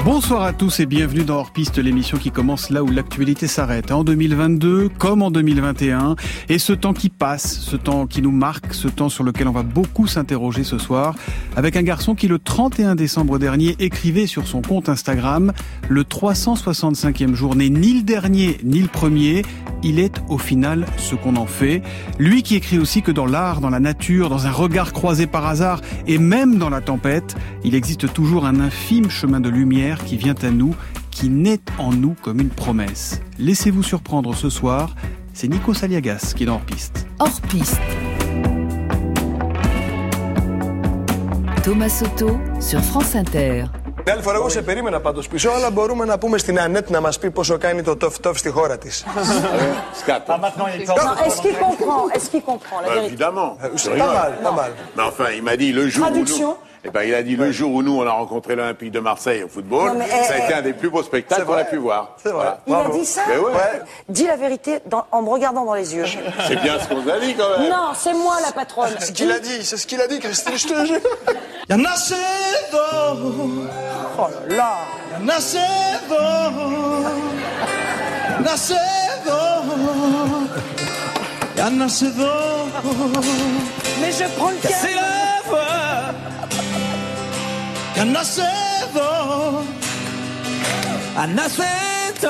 Bonsoir à tous et bienvenue dans Hors Piste, l'émission qui commence là où l'actualité s'arrête. En 2022, comme en 2021, et ce temps qui passe, ce temps qui nous marque, ce temps sur lequel on va beaucoup s'interroger ce soir, avec un garçon qui le 31 décembre dernier écrivait sur son compte Instagram « Le 365e jour n'est ni le dernier ni le premier, il est au final ce qu'on en fait ». Lui qui écrit aussi que dans l'art, dans la nature, dans un regard croisé par hasard et même dans la tempête, il existe toujours un infime chemin de lumière qui vient à nous, qui naît en nous comme une promesse. Laissez-vous surprendre ce soir, c'est Nikos Aliagas qui est dans Hors Piste. Hors Piste. Thomas Soto sur France Inter. Την άλλη φορά εγώ σε περίμενα πάντως πίσω, αλλά μπορούμε να πούμε στην Ανέτ να μας πει πόσο κάνει το τοφ-τοφ στη χώρα της. Est-ce qu'il comprend la vérité? Évidemment. Pas mal. Mais enfin, il m'a dit le jour Traduction. où nous... Eh ben, il a dit le jour où nous, on a rencontré l'Olympique de Marseille au football, Non, mais, ça a été un des plus beaux spectacles qu'on a pu voir. C'est vrai. Voilà. Il a dit ça? Mais ouais. Dis la vérité en me regardant dans les yeux. C'est bien ce qu'on a dit quand même. Non, c'est moi la patronne. C'est ce qu'il a dit, Christine, je te jure. Ya nacido. Oh là là. Ya nacido. Mais je prends le cas. C'est la voix. Ya nacido. Ha nacido.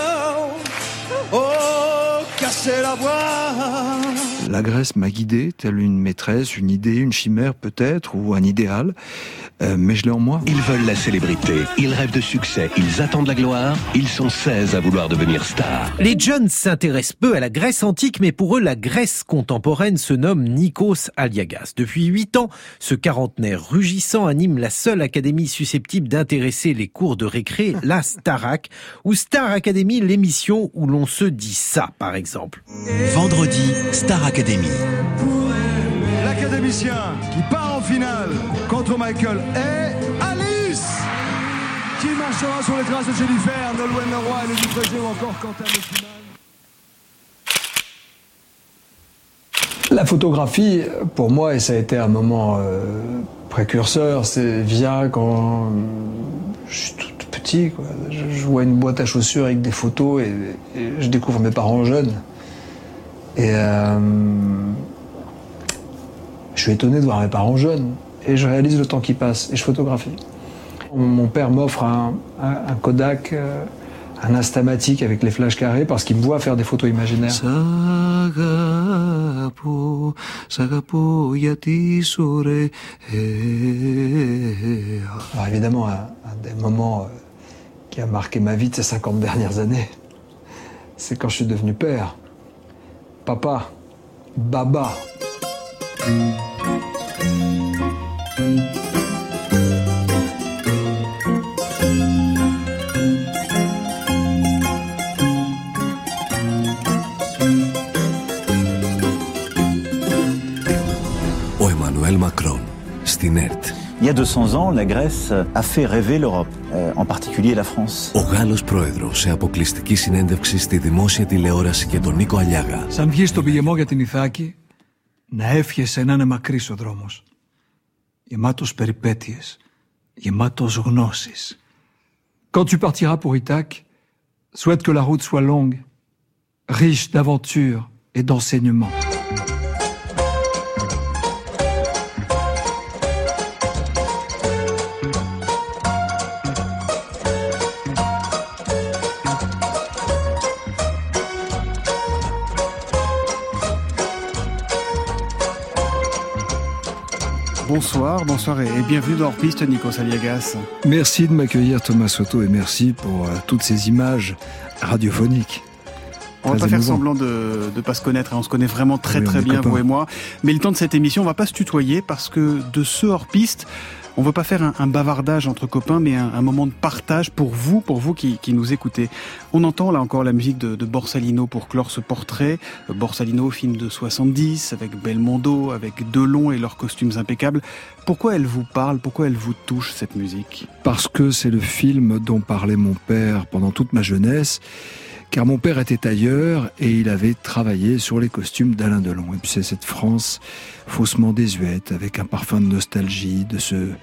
Oh, casser la voix. La Grèce m'a guidé, telle une maîtresse, une idée, une chimère peut-être, ou un idéal, mais je l'ai en moi. Ils veulent la célébrité, ils rêvent de succès, ils attendent la gloire, ils sont 16 à vouloir devenir stars. Les jeunes s'intéressent peu à la Grèce antique, mais pour eux, la Grèce contemporaine se nomme Nikos Aliagas. Depuis 8 ans, ce quarantenaire rugissant anime la seule académie susceptible d'intéresser les cours de récré, la Starac, ou Star Academy, l'émission où l'on se dit ça, par exemple. Vendredi, Star Academy. L'académicien qui part en finale contre Michael et Alice, qui marchera sur les traces de Jennifer, Nolwenn Leroy, Elodie Frégé ou encore Quentin Messina. La photographie, pour moi, et ça a été un moment précurseur, vient quand je suis tout petit, quoi. Je vois une boîte à chaussures avec des photos et je découvre mes parents jeunes. Et je suis étonné de voir mes parents jeunes. Et je réalise le temps qui passe et je photographie. Mon père m'offre un Kodak, un Instamatic avec les flashs carrés parce qu'il me voit faire des photos imaginaires. Alors évidemment, un des moments qui a marqué ma vie de ces 50 dernières années, c'est quand je suis devenu père. Papa, Baba. Ο Εμμανουέλ Μακρόν, στην ΕΡΤ. Il y a 200 ans, la Grèce a fait rêver l'Europe, en particulier la France. Ο Γάλλος πρόεδρος σε αποκλειστική συνέντευξη στη δημόσια τηλεόραση και τον Νίκο Αλιάγα. Σαν βγεις στον πηγεμό για την Ιθάκη, να εύχεσαι να είναι μακρύς ο δρόμος. Γεμάτος περιπέτειες, γεμάτος γνώσεις. Quand tu partiras pour Ithaque, souhaite que la route soit longue, riche d'aventures et d'enseignements. Bonsoir et bienvenue dans Hors Piste, Nikos Aliagas. Merci de m'accueillir, Thomas Soto, et merci pour toutes ces images radiophoniques. On va pas faire semblant de pas se connaître, on se connaît vraiment très bien, vous et moi. Mais le temps de cette émission, on va pas se tutoyer parce que de ce Hors Piste, on veut pas faire un bavardage entre copains, mais un moment de partage pour vous qui nous écoutez. On entend là encore la musique de Borsalino pour clore ce portrait. Borsalino, film de 70, avec Belmondo, avec Delon et leurs costumes impeccables. Pourquoi elle vous parle, pourquoi elle vous touche, cette musique ? Parce que c'est le film dont parlait mon père pendant toute ma jeunesse, car mon père était tailleur et il avait travaillé sur les costumes d'Alain Delon. Et puis c'est cette France faussement désuète, avec un parfum de nostalgie, de ce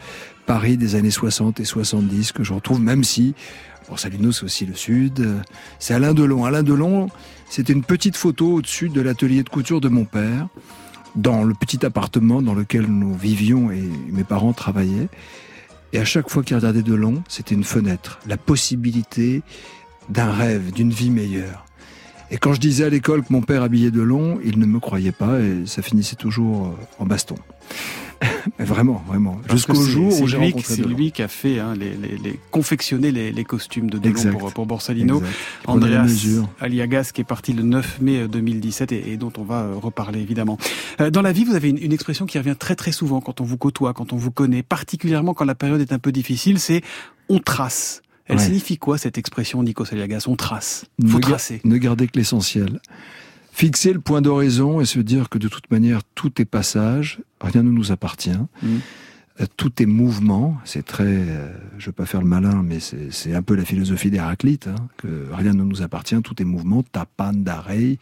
Paris des années 60 et 70 que je retrouve, même si Borsalino, c'est aussi le Sud. C'est Alain Delon. Alain Delon, c'était une petite photo au-dessus de l'atelier de couture de mon père, dans le petit appartement dans lequel nous vivions et mes parents travaillaient. Et à chaque fois qu'il regardait Delon, c'était une fenêtre, la possibilité d'un rêve, d'une vie meilleure. Et quand je disais à l'école que mon père habillait Delon, il ne me croyait pas et ça finissait toujours en baston. Mais vraiment. Jusqu'au jour où j'ai rencontré Delon. C'est lui qui a fait confectionner les costumes de Delon pour Borsalino. Exact. Andreas Aliagas qui est parti le 9 mai 2017 et dont on va reparler évidemment. Dans la vie, vous avez une expression qui revient très très souvent quand on vous côtoie, quand on vous connaît, particulièrement quand la période est un peu difficile, c'est « on trace ». Elle signifie quoi cette expression, Nikos Aliagas? On trace. Faut tracer. Ne garder que l'essentiel. Fixer le point d'horizon et se dire que de toute manière, tout est passage, rien ne nous appartient. Tout est mouvement. C'est très... je veux pas faire le malin, mais c'est un peu la philosophie d'Héraclite, que rien ne nous appartient, tout est mouvement, tapan d'arrêt.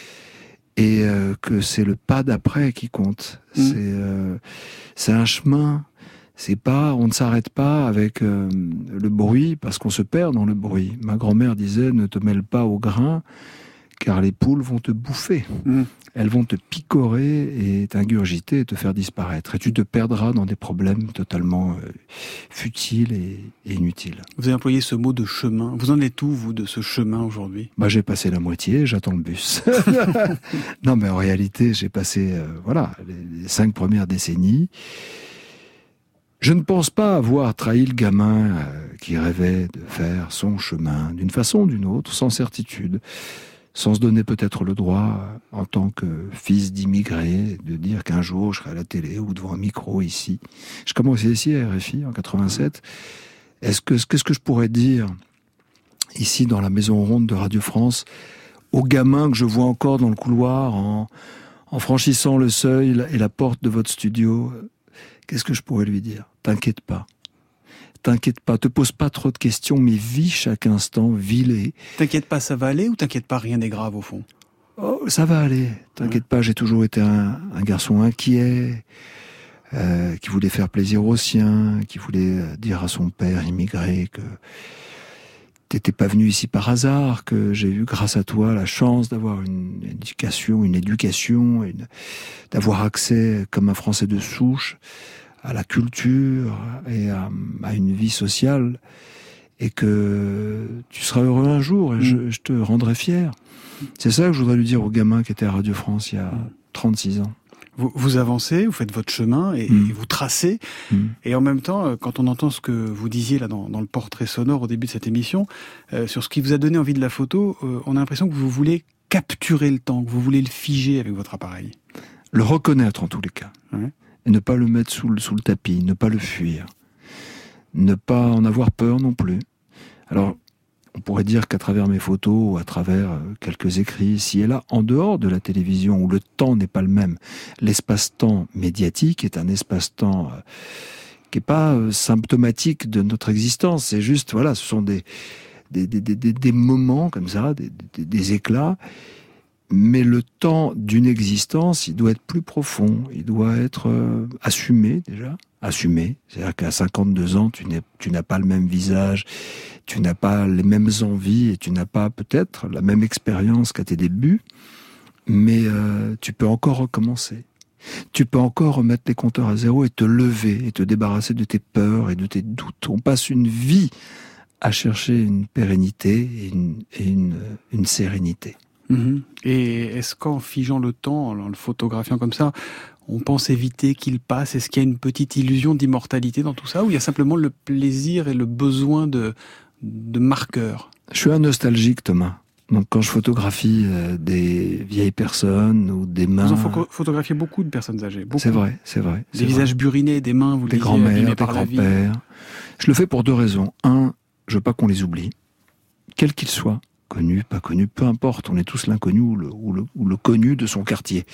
Et que c'est le pas d'après qui compte. C'est un chemin... C'est pas, on ne s'arrête pas avec le bruit parce qu'on se perd dans le bruit. Ma grand-mère disait, ne te mêle pas au grain car les poules vont te bouffer. Elles vont te picorer et t'ingurgiter et te faire disparaître. Et tu te perdras dans des problèmes totalement futiles et inutiles. Vous avez employé ce mot de chemin. Vous en êtes où, vous, de ce chemin aujourd'hui? J'ai passé la moitié, j'attends le bus. Non, mais en réalité, j'ai passé les 5 premières décennies. Je ne pense pas avoir trahi le gamin qui rêvait de faire son chemin d'une façon ou d'une autre, sans certitude, sans se donner peut-être le droit, en tant que fils d'immigré, de dire qu'un jour je serai à la télé ou devant un micro ici. Je commençais ici à RFI en 87. Qu'est-ce que je pourrais dire ici dans la maison ronde de Radio France aux gamins que je vois encore dans le couloir en franchissant le seuil et la porte de votre studio? Qu'est-ce que je pourrais lui dire? T'inquiète pas, te pose pas trop de questions, mais vis chaque instant, vis-les. T'inquiète pas, ça va aller ou t'inquiète pas, rien n'est grave au fond? Oh, ça va aller, t'inquiète pas, j'ai toujours été un garçon inquiet, qui voulait faire plaisir aux siens, qui voulait dire à son père immigré que t'étais pas venu ici par hasard, que j'ai eu grâce à toi la chance d'avoir une éducation, d'avoir accès comme un Français de souche à la culture et à une vie sociale, et que tu seras heureux un jour et je te rendrai fier. C'est ça que je voudrais lui dire aux gamins qui étaient à Radio France il y a 36 ans. Vous avancez, vous faites votre chemin et vous tracez. Et en même temps, quand on entend ce que vous disiez là dans le portrait sonore au début de cette émission, sur ce qui vous a donné envie de la photo, on a l'impression que vous voulez capturer le temps, que vous voulez le figer avec votre appareil. Le reconnaître en tous les cas. Et ne pas le mettre sous le tapis, ne pas le fuir. Ne pas en avoir peur non plus. Alors, on pourrait dire qu'à travers mes photos ou à travers quelques écrits ici et là, en dehors de la télévision où le temps n'est pas le même, l'espace-temps médiatique est un espace-temps qui n'est pas symptomatique de notre existence. C'est juste, ce sont des moments comme ça, des éclats. Mais le temps d'une existence, il doit être plus profond, il doit être assumé déjà. Assumé, c'est-à-dire qu'à 52 ans, tu n'as pas le même visage, tu n'as pas les mêmes envies et tu n'as pas peut-être la même expérience qu'à tes débuts, mais tu peux encore recommencer. Tu peux encore remettre les compteurs à zéro et te lever et te débarrasser de tes peurs et de tes doutes. On passe une vie à chercher une pérennité et une sérénité. Et est-ce qu'en figeant le temps, en le photographiant comme ça, on pense éviter qu'il passe? Est-ce qu'il y a une petite illusion d'immortalité dans tout ça, ou il y a simplement le plaisir et le besoin de marqueurs? Je suis un nostalgique, Thomas. Donc quand je photographie des vieilles personnes ou des mains... Vous en photographiez beaucoup de personnes âgées. Beaucoup. C'est vrai. Des visages burinés, des mains, vous le disiez, grands-mères, des par la vie. grands-pères. Je le fais pour 2 raisons. 1, je veux pas qu'on les oublie, quels qu'ils soient. Connu, pas connu, peu importe, on est tous l'inconnu ou le connu de son quartier.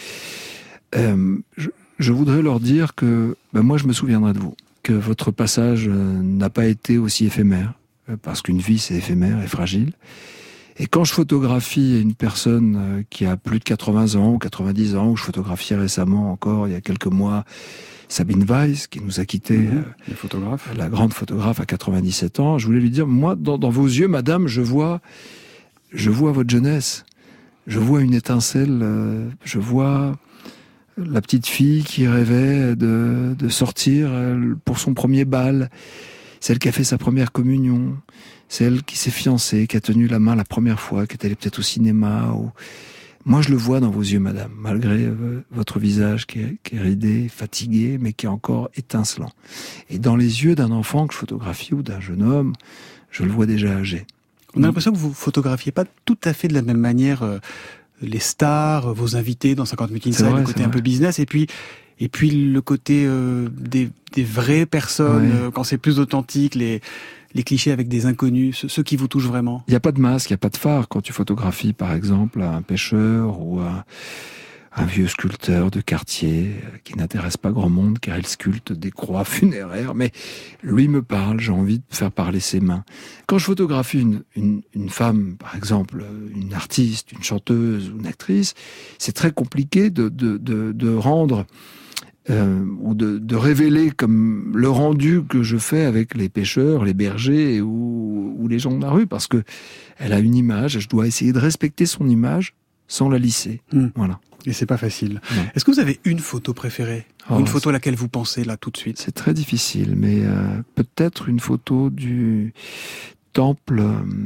Je voudrais leur dire que moi je me souviendrai de vous, que votre passage n'a pas été aussi éphémère, parce qu'une vie c'est éphémère et fragile, Et quand je photographie une personne qui a plus de 80 ans ou 90 ans, ou je photographiais récemment encore, il y a quelques mois, Sabine Weiss, qui nous a quittés, la grande photographe à 97 ans, je voulais lui dire, moi, dans vos yeux, madame, je vois votre jeunesse. Je vois une étincelle, je vois la petite fille qui rêvait de sortir pour son premier bal, celle qui a fait sa première communion, celle qui s'est fiancée, qui a tenu la main la première fois, qui est allée peut-être au cinéma. Moi, je le vois dans vos yeux, madame, malgré votre visage qui est ridé, fatigué, mais qui est encore étincelant. Et dans les yeux d'un enfant que je photographie ou d'un jeune homme, je le vois déjà âgé. On a l'impression que vous photographiez pas tout à fait de la même manière les stars, vos invités dans 50 Minutes Inside, le côté un peu business, et puis le côté des vraies personnes, quand c'est plus authentique, les clichés avec des inconnus, ceux qui vous touchent vraiment. Il n'y a pas de masque, il n'y a pas de phare quand tu photographies, par exemple, un pêcheur ou un vieux sculpteur de quartier qui n'intéresse pas grand monde car il sculpte des croix funéraires, mais lui me parle, j'ai envie de faire parler ses mains. Quand je photographie une femme, par exemple, une artiste, une chanteuse ou une actrice, c'est très compliqué de rendre ou de révéler comme le rendu que je fais avec les pêcheurs, les bergers ou les gens de la rue, parce que elle a une image, je dois essayer de respecter son image sans la lisser. Voilà. Et c'est pas facile. Non. Est-ce que vous avez une photo préférée? Une photo à laquelle vous pensez là tout de suite? C'est très difficile, mais peut-être une photo du temple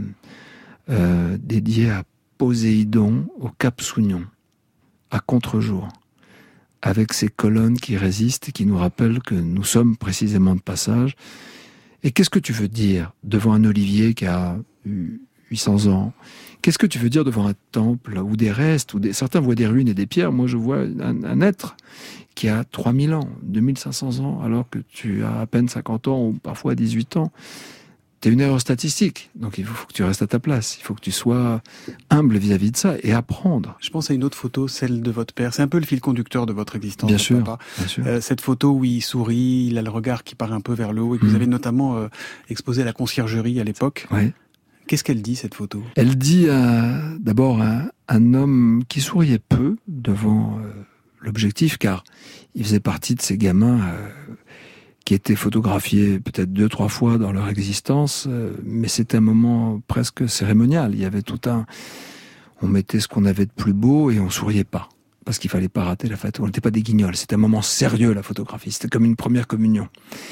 dédié à Poséidon au Cap Sounion, à contre-jour, avec ces colonnes qui résistent et qui nous rappellent que nous sommes précisément de passage. Et qu'est-ce que tu veux dire devant un olivier qui a 800 ans? Qu'est-ce que tu veux dire devant un temple ou des restes certains voient des ruines et des pierres. Moi, je vois un être qui a 3000 ans, 2500 ans, alors que tu as à peine 50 ans ou parfois 18 ans. T'es une erreur statistique. Donc, il faut que tu restes à ta place. Il faut que tu sois humble vis-à-vis de ça et apprendre. Je pense à une autre photo, celle de votre père. C'est un peu le fil conducteur de votre existence. Bien sûr, papa. bien sûr. Cette photo où il sourit, il a le regard qui part un peu vers le haut et que vous avez notamment exposé à la conciergerie à l'époque. Oui. Qu'est-ce qu'elle dit, cette photo? Elle dit d'abord un homme qui souriait peu devant l'objectif, car il faisait partie de ces gamins qui étaient photographiés peut-être 2-3 fois dans leur existence, mais c'était un moment presque cérémonial. Il y avait on mettait ce qu'on avait de plus beau et on souriait pas, parce qu'il fallait pas rater la photo. On n'était pas des guignols, c'était un moment sérieux, la photographie. C'était comme une première communion.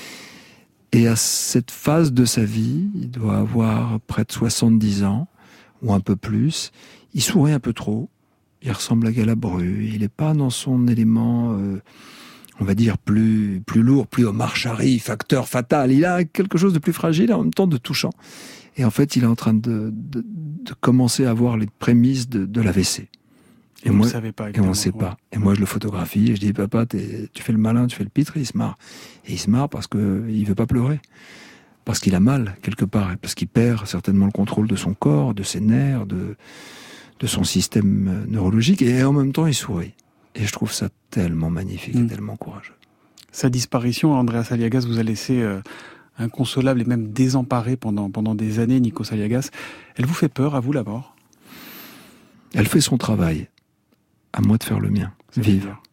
Et à cette phase de sa vie, il doit avoir près de 70 ans, ou un peu plus. Il sourit un peu trop. Il ressemble à Galabru. Il n'est pas dans son élément, on va dire, plus lourd, plus Omar Sharif, facteur fatal. Il a quelque chose de plus fragile et en même temps de touchant. Et en fait, il est en train de commencer à avoir les prémices de l'AVC. Et moi, vous savez pas, et on ne sait pas. Et moi, je le photographie et je dis, papa, tu fais le malin, tu fais le pitre, et il se marre. Et il se marre parce qu'il veut pas pleurer. Parce qu'il a mal, quelque part. Et parce qu'il perd certainement le contrôle de son corps, de ses nerfs, de son système neurologique. Et en même temps, il sourit. Et je trouve ça tellement magnifique et tellement courageux. Sa disparition, Andreas Aliagas vous a laissé inconsolable et même désemparé pendant des années, Nikos Aliagas. Elle vous fait peur, à vous, la mort? Elle fait son travail. À moi de faire le mien. Vivre.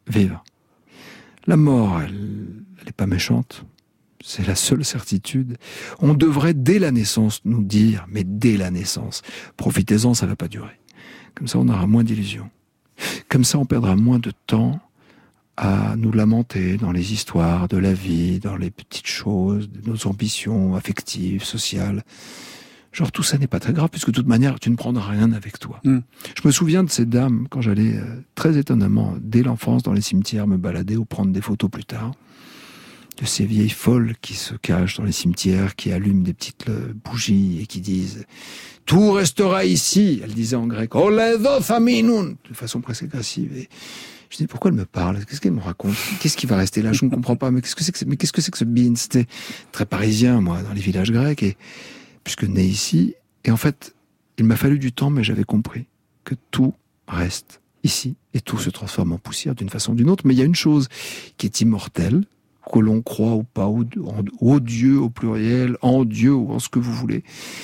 La mort, elle n'est pas méchante. C'est la seule certitude. On devrait, dès la naissance, nous dire, mais dès la naissance, profitez-en, ça ne va pas durer. Comme ça, on aura moins d'illusions. Comme ça, on perdra moins de temps à nous lamenter dans les histoires de la vie, dans les petites choses, de nos ambitions affectives, sociales. Genre, tout ça n'est pas très grave, puisque de toute manière, tu ne prendras rien avec toi. Je me souviens de ces dames, quand j'allais très étonnamment, dès l'enfance, dans les cimetières, me balader ou prendre des photos plus tard, de ces vieilles folles qui se cachent dans les cimetières, qui allument des petites bougies et qui disent « Tout restera ici », elle disait en grec « Oledo faminun », de façon presque agressive. Et je dis, pourquoi elle me parle? Qu'est-ce qu'elle me raconte? Qu'est-ce qui va rester là? Je ne comprends pas. Mais qu'est-ce que c'est que ce bin? C'était très parisien, moi, dans les villages grecs, et puisque né ici. Et en fait, il m'a fallu du temps, mais j'avais compris que tout reste ici et tout se transforme en poussière d'une façon ou d'une autre. Mais il y a une chose qui est immortelle, que l'on croit ou pas, au Dieu au pluriel, en Dieu ou en ce que vous voulez.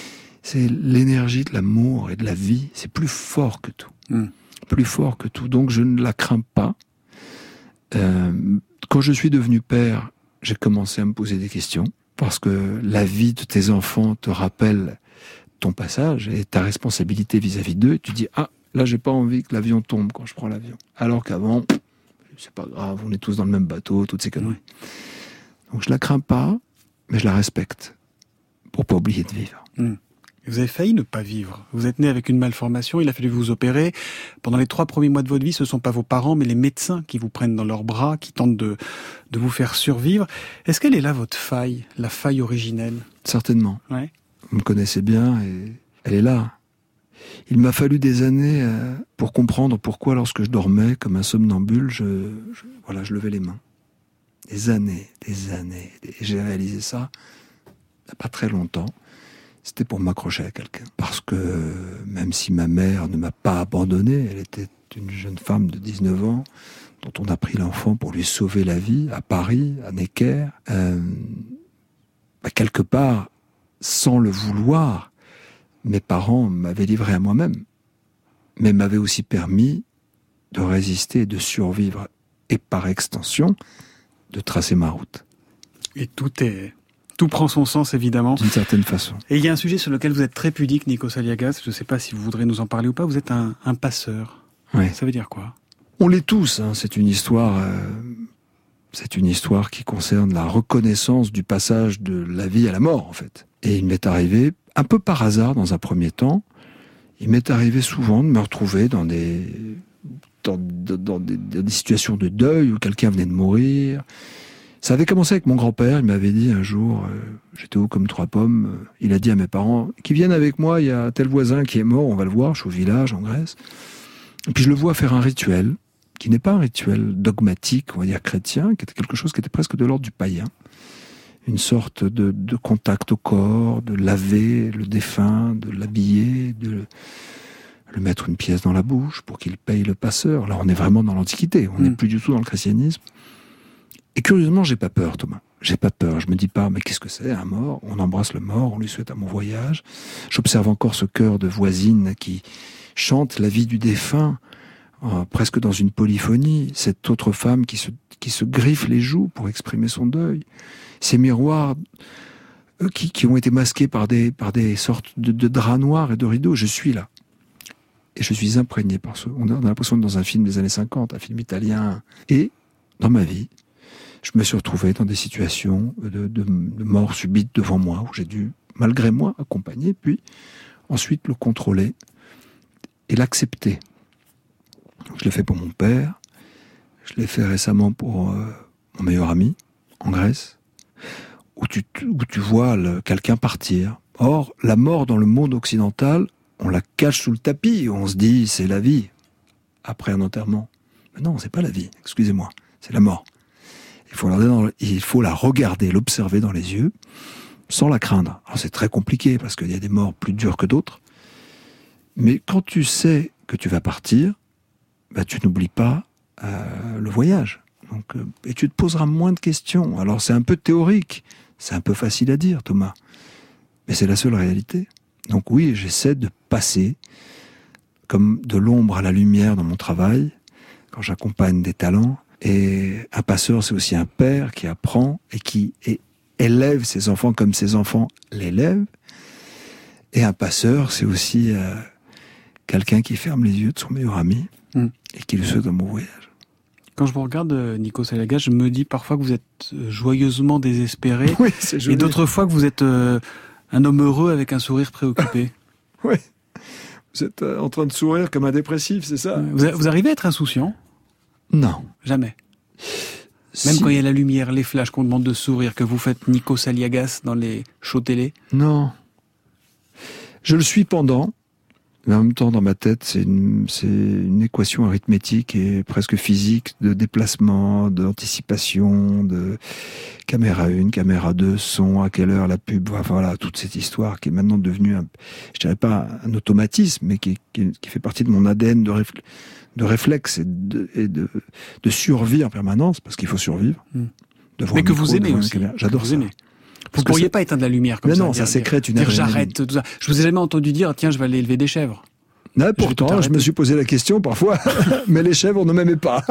C'est l'énergie de l'amour et de la vie. C'est plus fort que tout. Plus fort que tout. Donc je ne la crains pas. Quand je suis devenu père, j'ai commencé à me poser des questions. Parce que la vie de tes enfants te rappelle ton passage et ta responsabilité vis-à-vis d'eux. Et tu dis, ah, là j'ai pas envie que l'avion tombe quand je prends l'avion. Alors qu'avant, c'est pas grave, on est tous dans le même bateau, toutes ces conneries. Donc je la crains pas, mais je la respecte. Pour pas oublier de vivre. Vous avez failli ne pas vivre. Vous êtes né avec une malformation, il a fallu vous opérer. Pendant les 3 premiers mois de votre vie, ce ne sont pas vos parents, mais les médecins qui vous prennent dans leurs bras, qui tentent de vous faire survivre. Est-ce qu'elle est là, votre faille, la faille originelle ? Certainement. Ouais. Vous me connaissez bien et elle est là. Il m'a fallu des années pour comprendre pourquoi, lorsque je dormais comme un somnambule, je levais les mains. Des années. Et j'ai réalisé ça il n'y a pas très longtemps. C'était pour m'accrocher à quelqu'un. Parce que même si ma mère ne m'a pas abandonné, elle était une jeune femme de 19 ans dont on a pris l'enfant pour lui sauver la vie à Paris, à Necker. Quelque part, sans le vouloir, mes parents m'avaient livré à moi-même, mais m'avaient aussi permis de résister et de survivre, et par extension, de tracer ma route. Et tout prend son sens, évidemment. D'une certaine façon. Et il y a un sujet sur lequel vous êtes très pudique, Nikos Aliagas. Je ne sais pas si vous voudrez nous en parler ou pas. Vous êtes un passeur. Ouais. Ça veut dire quoi ? On l'est tous. C'est une histoire qui concerne la reconnaissance du passage de la vie à la mort, en fait. Et il m'est arrivé, un peu par hasard dans un premier temps, il m'est arrivé souvent de me retrouver dans des situations de deuil où quelqu'un venait de mourir. Ça avait commencé avec mon grand-père, il m'avait dit un jour, j'étais haut comme 3 pommes, il a dit à mes parents, qu'ils viennent avec moi, il y a tel voisin qui est mort, on va le voir, je suis au village, en Grèce. Et puis je le vois faire un rituel, qui n'est pas un rituel dogmatique, on va dire chrétien, qui était quelque chose qui était presque de l'ordre du païen. Une sorte de contact au corps, de laver le défunt, de l'habiller, de lui mettre une pièce dans la bouche pour qu'il paye le passeur. Là, on est vraiment dans l'Antiquité, on n'est plus du tout dans le christianisme. Et curieusement, j'ai pas peur, Thomas. J'ai pas peur. Je me dis pas, mais qu'est-ce que c'est, un mort ? On embrasse le mort, on lui souhaite un bon voyage. J'observe encore ce chœur de voisines qui chante la vie du défunt, presque dans une polyphonie. Cette autre femme qui se griffe les joues pour exprimer son deuil. Ces miroirs qui ont été masqués par des sortes de draps noirs et de rideaux. Je suis là. Et je suis imprégné par ce... On a l'impression d'être dans un film des années 50, un film italien. Et, dans ma vie, je me suis retrouvé dans des situations de mort subite devant moi, où j'ai dû, malgré moi, accompagner, puis ensuite le contrôler et l'accepter. Je l'ai fait pour mon père, je l'ai fait récemment pour mon meilleur ami, en Grèce, où tu vois quelqu'un partir. Or, la mort dans le monde occidental, on la cache sous le tapis, on se dit c'est la vie, après un enterrement. Mais non, c'est pas la vie, excusez-moi, c'est la mort. Il faut la regarder, l'observer dans les yeux, sans la craindre. Alors c'est très compliqué, parce qu'il y a des morts plus dures que d'autres. Mais quand tu sais que tu vas partir, tu n'oublies pas le voyage. Donc, et tu te poseras moins de questions. Alors c'est un peu théorique, c'est un peu facile à dire, Thomas. Mais c'est la seule réalité. Donc oui, j'essaie de passer comme de l'ombre à la lumière dans mon travail, quand j'accompagne des talents. Et un passeur, c'est aussi un père qui apprend et qui élève ses enfants comme ses enfants l'élèvent. Et un passeur, c'est aussi quelqu'un qui ferme les yeux de son meilleur ami et qui lui souhaite un bon voyage. Quand je vous regarde, Nikos Aliagas, je me dis parfois que vous êtes joyeusement désespéré. Oui, c'est joli. Et d'autres fois que vous êtes un homme heureux avec un sourire préoccupé. Oui. Vous êtes en train de sourire comme un dépressif, c'est ça ? Vous arrivez à être insouciant ? Non. Jamais. Même quand il y a la lumière, les flashs, qu'on demande de sourire, que vous faites Nikos Aliagas dans les shows télé ? Non. Je le suis pendant, mais en même temps, dans ma tête, c'est une équation arithmétique et presque physique de déplacement, d'anticipation, de caméra 1, caméra 2, son, à quelle heure la pub, voilà, toute cette histoire qui est maintenant devenue, je dirais pas un automatisme, mais qui fait partie de mon ADN de réflexe et de survie en permanence, parce qu'il faut survivre. Mais que vous aimez aussi. J'adore ça. Vous ne pourriez pas éteindre la lumière comme mais ça. Non, ça sécrète une adrénaline. J'arrête tout ça. Je vous ai jamais entendu dire, tiens, je vais aller élever des chèvres. Non, pourtant, je me suis posé la question parfois, mais les chèvres ne m'aimaient pas.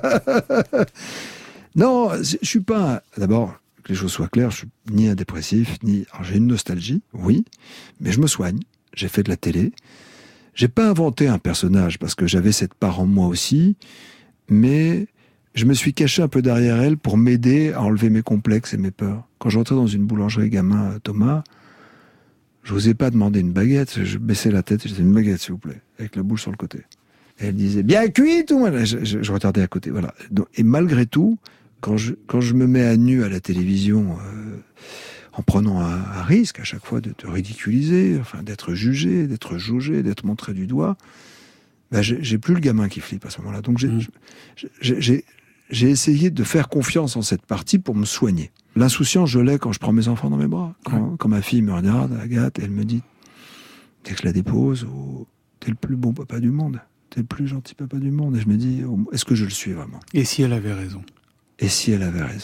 Non, je suis pas... D'abord, que les choses soient claires, je suis ni un dépressif, Alors, j'ai une nostalgie, oui, mais je me soigne. J'ai fait de la télé. J'ai pas inventé un personnage, parce que j'avais cette part en moi aussi, mais je me suis caché un peu derrière elle pour m'aider à enlever mes complexes et mes peurs. Quand je rentrais dans une boulangerie gamin, Thomas... Je n'osais pas demander une baguette, je baissais la tête et je disais une baguette s'il vous plaît, avec la bouche sur le côté. Et elle disait bien cuit tout, je regardais à côté, voilà. Donc, et malgré tout, quand je me mets à nu à la télévision, en prenant un risque à chaque fois de te ridiculiser, enfin d'être jugé, d'être jaugé, d'être montré du doigt, ben j'ai plus le gamin qui flippe à ce moment-là. Donc j'ai essayé de faire confiance en cette partie pour me soigner. L'insouciance, je l'ai quand je prends mes enfants dans mes bras. Quand ma fille me regarde, Agathe, et elle me dit, dès que je la dépose, t'es le plus bon papa du monde, t'es le plus gentil papa du monde. Et je me dis, est-ce que je le suis vraiment ? Et si elle avait raison ? Et si elle avait raison ?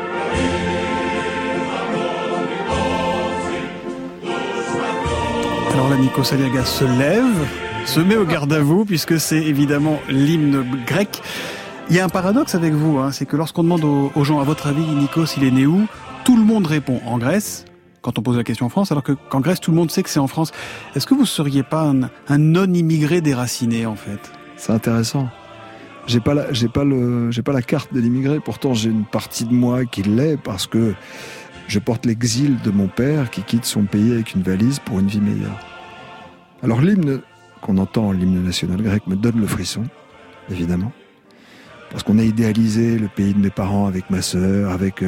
Alors là, Nikos Aliagas se lève, se met au garde à vous, puisque c'est évidemment l'hymne grec. Il y a un paradoxe avec vous, c'est que lorsqu'on demande aux gens, à votre avis, Nikos, il est né où ? Tout le monde répond en Grèce, quand on pose la question en France, alors qu'en Grèce, tout le monde sait que c'est en France. Est-ce que vous ne seriez pas un non-immigré déraciné, en fait ? C'est intéressant. J'ai pas la carte de l'immigré, pourtant j'ai une partie de moi qui l'est, parce que je porte l'exil de mon père qui quitte son pays avec une valise pour une vie meilleure. Alors l'hymne qu'on entend, l'hymne national grec, me donne le frisson, évidemment. Parce qu'on a idéalisé le pays de mes parents avec ma sœur, avec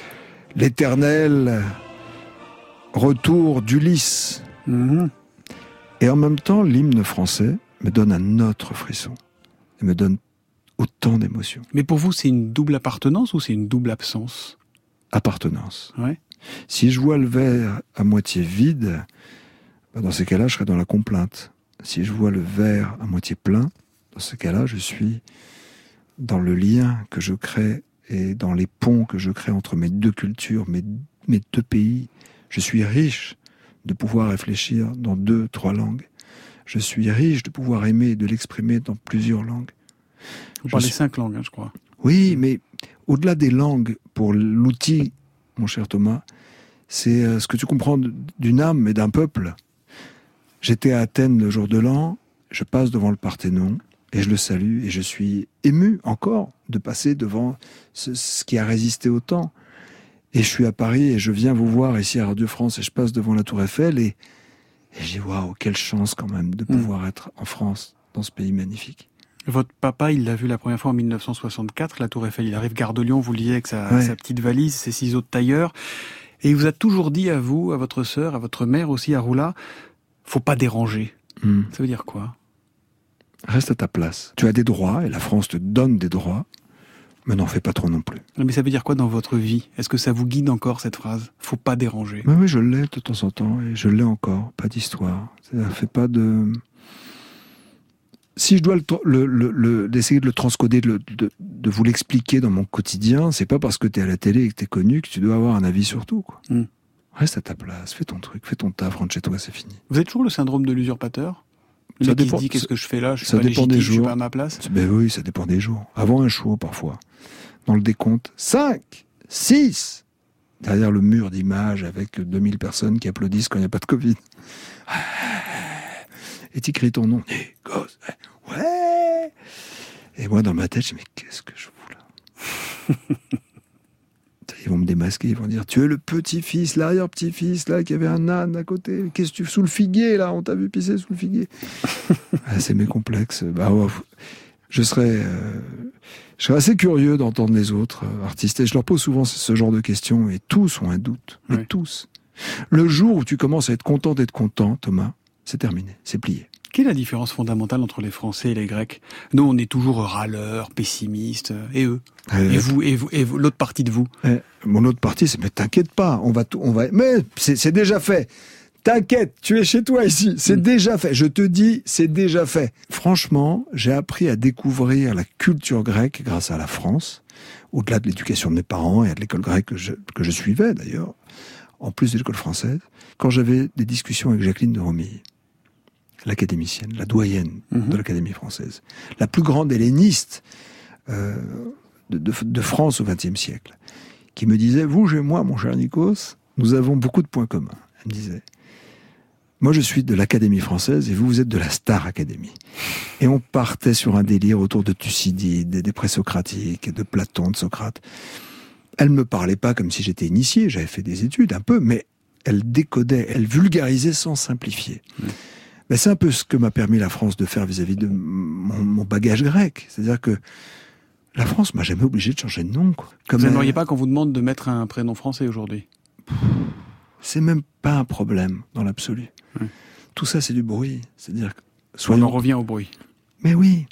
l'éternel retour d'Ulysse. Et en même temps, l'hymne français me donne un autre frisson. Et me donne autant d'émotions. Mais pour vous, c'est une double appartenance ou c'est une double absence ? Appartenance. Ouais. Si je vois le verre à moitié vide, dans ces cas-là, je serai dans la complainte. Si je vois le verre à moitié plein, dans ce cas-là, je suis dans le lien que je crée et dans les ponts que je crée entre mes deux cultures, mes deux pays. Je suis riche de pouvoir réfléchir dans 2, 3 langues. Je suis riche de pouvoir aimer et de l'exprimer dans plusieurs langues. Vous parlez 5 langues, je crois. Oui, mais au-delà des langues, pour l'outil, mon cher Thomas, c'est ce que tu comprends d'une âme et d'un peuple. J'étais à Athènes le jour de l'an, je passe devant le Parthénon, et je le salue, et je suis ému encore de passer devant ce qui a résisté au temps. Et je suis à Paris, et je viens vous voir ici à Radio France, et je passe devant la Tour Eiffel, et je dis, waouh, quelle chance quand même de pouvoir être en France, dans ce pays magnifique. Votre papa, il l'a vu la première fois en 1964, la Tour Eiffel. Il arrive gare de Lyon, vous liez avec sa petite valise, ses ciseaux de tailleur. Et il vous a toujours dit à vous, à votre sœur, à votre mère aussi, à Roula, faut pas déranger. Ça veut dire quoi ? Reste à ta place. Tu as des droits, et la France te donne des droits, mais n'en fais pas trop non plus. Mais ça veut dire quoi dans votre vie ? Est-ce que ça vous guide encore, cette phrase ? Faut pas déranger. Oui, je l'ai de temps en temps, et je l'ai encore. Pas d'histoire. Ça fait pas de... Si je dois d'essayer de le transcoder, de vous l'expliquer dans mon quotidien, c'est pas parce que t'es à la télé et que t'es connu que tu dois avoir un avis sur tout, quoi. Reste à ta place, fais ton truc, fais ton taf, rentre chez toi, c'est fini. Vous avez toujours le syndrome de l'usurpateur ? Le mec qui se dit, qu'est-ce que je fais là ? Je suis pas légitime, je suis pas à ma place ? Ben oui, ça dépend des jours. Avant un show, parfois, dans le décompte, 5, 6, derrière le mur d'images avec 2000 personnes qui applaudissent quand il n'y a pas de Covid. Et t'écris ton nom. Ouais. Et moi, dans ma tête, je dis, mais qu'est-ce que je fous là ? Ils vont me démasquer, ils vont dire, tu es le petit-fils, l'arrière-petit-fils, là, qui avait un âne à côté. Qu'est-ce que tu fais sous le figuier, là ? On t'a vu pisser sous le figuier. C'est mes complexes. Je serais assez curieux d'entendre les autres artistes. Et je leur pose souvent ce genre de questions, et tous ont un doute. Mais tous. Le jour où tu commences à être content d'être content, Thomas, c'est terminé, c'est plié. Quelle est la différence fondamentale entre les Français et les Grecs ? Nous, on est toujours râleurs, pessimistes, et eux. Et vous, l'autre partie de vous. Mon autre partie, c'est, mais t'inquiète pas, on va, mais c'est déjà fait. T'inquiète, tu es chez toi ici, c'est déjà fait. Je te dis, c'est déjà fait. Franchement, j'ai appris à découvrir la culture grecque grâce à la France, au-delà de l'éducation de mes parents et à de l'école grecque que je suivais d'ailleurs. en plus de l'école française, quand j'avais des discussions avec Jacqueline de Romilly, l'académicienne, la doyenne de l'Académie française, la plus grande helléniste de France au XXe siècle, qui me disait, vous et moi, mon cher Nikos, nous avons beaucoup de points communs. Elle me disait, moi je suis de l'Académie française et vous êtes de la Star Academy. Et on partait sur un délire autour de Thucydide, des présocratiques, de Platon, de Socrate. Elle me parlait pas comme si j'étais initié, j'avais fait des études un peu, mais elle décodait, elle vulgarisait sans simplifier. Ben, c'est un peu ce que m'a permis la France de faire vis-à-vis de mon bagage grec. C'est-à-dire que la France m'a jamais obligé de changer de nom, quoi. Vous n'aimeriez pas qu'on vous demande de mettre un prénom français aujourd'hui? C'est même pas un problème dans l'absolu. Tout ça, c'est du bruit. C'est-à-dire que on en revient au bruit. Mais oui.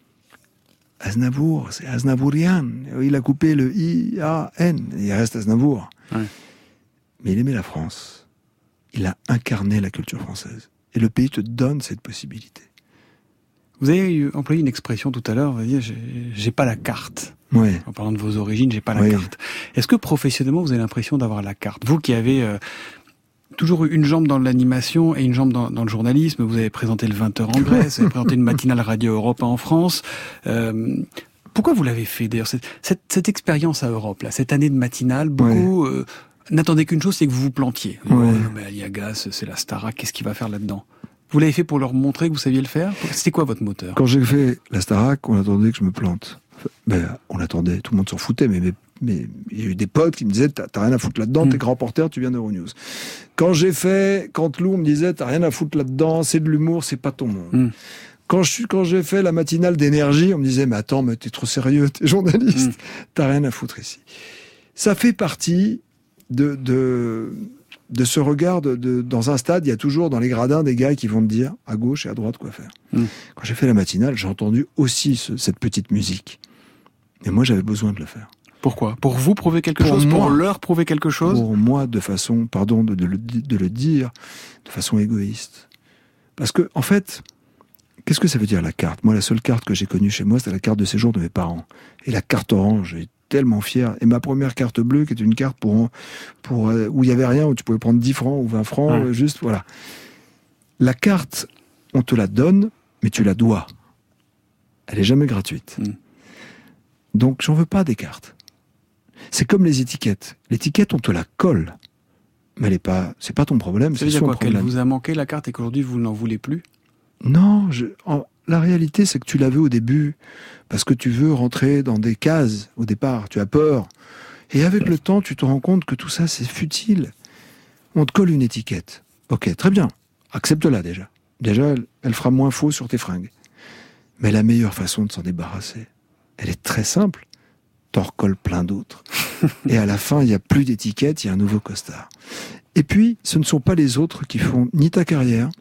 Aznavour, c'est Aznavourian. Il a coupé le I-A-N. Il reste Aznavour. Ouais. Mais il aimait la France. Il a incarné la culture française. Et le pays te donne cette possibilité. Vous avez employé une expression tout à l'heure, vous avez dit, j'ai pas la carte. Ouais. En parlant de vos origines, j'ai pas la carte. Est-ce que professionnellement, vous avez l'impression d'avoir la carte? Vous qui avez toujours eu une jambe dans l'animation et une jambe dans le journalisme, vous avez présenté le 20h en Grèce, vous avez présenté une matinale Radio Europe en France. Pourquoi vous l'avez fait d'ailleurs, cette expérience à Europe, là, cette année de matinale, beaucoup n'attendaient qu'une chose, c'est que vous vous plantiez. Oh, mais Aliagas, c'est la Starac, qu'est-ce qu'il va faire là-dedans? Vous l'avez fait pour leur montrer que vous saviez le faire? C'était quoi votre moteur? Quand j'ai fait la Starac, on attendait que je me plante. On attendait, tout le monde s'en foutait, mais il y a eu des potes qui me disaient t'as rien à foutre là-dedans, t'es grand porteur, tu viens d'Euronews. Quand j'ai fait Canteloup, on me disait t'as rien à foutre là-dedans, c'est de l'humour, c'est pas ton monde. Quand j'ai fait la matinale d'énergie, on me disait mais attends, mais t'es trop sérieux, t'es journaliste, t'as rien à foutre ici. Ça fait partie de ce regard dans un stade, il y a toujours dans les gradins des gars qui vont te dire à gauche et à droite quoi faire. Quand j'ai fait la matinale, j'ai entendu aussi cette petite musique. Et moi, j'avais besoin de le faire. Pourquoi? Pour vous prouver quelque chose? Pour leur prouver quelque chose? Pour moi, de façon, pardon de le dire, de façon égoïste. Parce que, en fait, qu'est-ce que ça veut dire la carte? Moi, la seule carte que j'ai connue chez moi, c'était la carte de séjour de mes parents. Et la carte orange, j'ai tellement fier. Et ma première carte bleue, qui est une carte pour où il y avait rien, où tu pouvais prendre 10 francs ou 20 francs, juste, voilà. La carte, on te la donne, mais tu la dois. Elle est jamais gratuite. Donc, j'en veux pas des cartes. C'est comme les étiquettes. L'étiquette, on te la colle. Mais c'est pas ton problème, c'est son problème. Qu'elle vous a manqué la carte et qu'aujourd'hui vous n'en voulez plus? Non, la réalité, c'est que tu l'avais au début, parce que tu veux rentrer dans des cases au départ, tu as peur. Et avec le temps, tu te rends compte que tout ça, c'est futile. On te colle une étiquette. Ok, très bien, accepte-la déjà. Déjà, elle fera moins faux sur tes fringues. Mais la meilleure façon de s'en débarrasser, elle est très simple. T'en recolles plein d'autres. Et à la fin, il n'y a plus d'étiquette, il y a un nouveau costard. Et puis, ce ne sont pas les autres qui font ni ta carrière,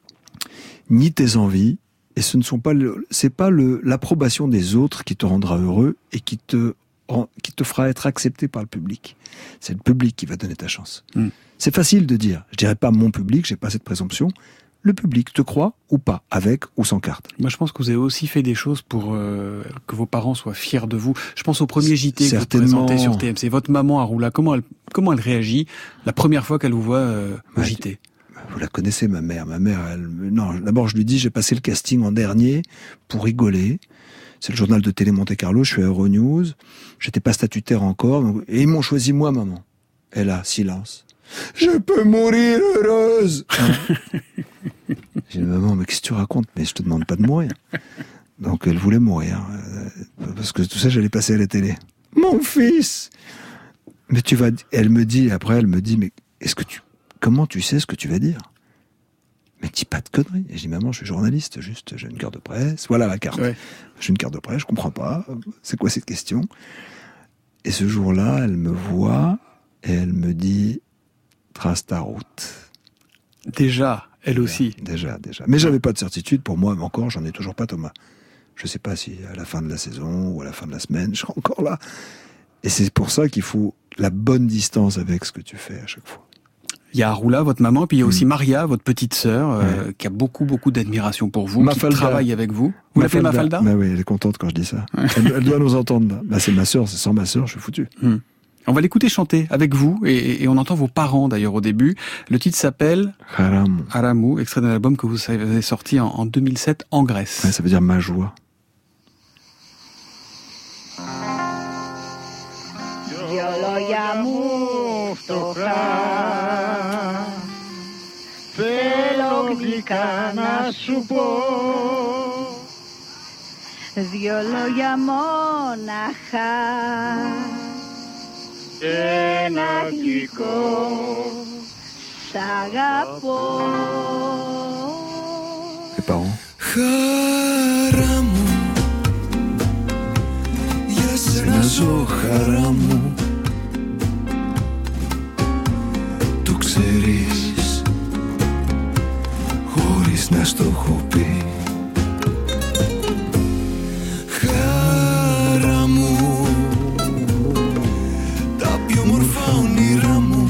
ni tes envies, et c'est pas l'approbation des autres qui te rendra heureux et qui te fera être accepté par le public. C'est le public qui va donner ta chance. C'est facile de dire, je dirais pas mon public, j'ai pas cette présomption. Le public te croit ou pas, avec ou sans carte. Moi, je pense que vous avez aussi fait des choses pour que vos parents soient fiers de vous. Je pense au premier JT que vous présentez sur TMC. Votre maman, Aroula, comment elle réagit la première fois qu'elle vous voit au JT? Vous la connaissez, ma mère. Non, d'abord, je lui dis, j'ai passé le casting en dernier pour rigoler. C'est le journal de télé Monte Carlo, je suis à Euronews. J'étais pas statutaire encore. Et ils m'ont choisi moi, maman. Et là, silence. Je peux mourir heureuse. J'ai dit, maman, mais qu'est-ce que tu racontes? Mais je te demande pas de mourir. Donc elle voulait mourir. Parce que tout ça, j'allais passer à la télé. Mon fils! Mais elle me dit, mais comment tu sais ce que tu vas dire? Mais dis pas de conneries. Et je dis, maman, je suis journaliste, juste, j'ai une carte de presse. Voilà la carte. Ouais. J'ai une carte de presse, je comprends pas. C'est quoi cette question? Et ce jour-là, elle me voit et elle me dit, trace ta route. Déjà, elle aussi. Déjà. Mais j'avais pas de certitude pour moi, mais encore, j'en ai toujours pas, Thomas. Je sais pas si à la fin de la saison ou à la fin de la semaine, je serai encore là. Et c'est pour ça qu'il faut la bonne distance avec ce que tu fais à chaque fois. Il y a Aroula, votre maman, puis il y a aussi Maria, votre petite sœur, qui a beaucoup d'admiration pour vous, Mafalda, qui travaille avec vous. Vous l'appelez Mafalda? Bah oui, elle est contente quand je dis ça. Elle doit nous entendre. Bah, c'est ma sœur, c'est sans ma sœur, je suis foutu. On va l'écouter chanter avec vous, et on entend vos parents d'ailleurs au début. Le titre s'appelle Haramu, extrait d'un album que vous avez sorti en 2007 en Grèce. Ouais, ça veut dire ma joie. Δυο λόγια μου φτωχά, θέλω γλυκά να σου πω. Δυο λόγια μόναχα, ένα γλυκό, σ' αγαπώ. Les parents. Χαρά μου, για σένα ζω χαρά μου. Το ξέρεις, χωρίς να στο έχω πει. Χαρά μου, τα πιο μορφά όνειρά μου.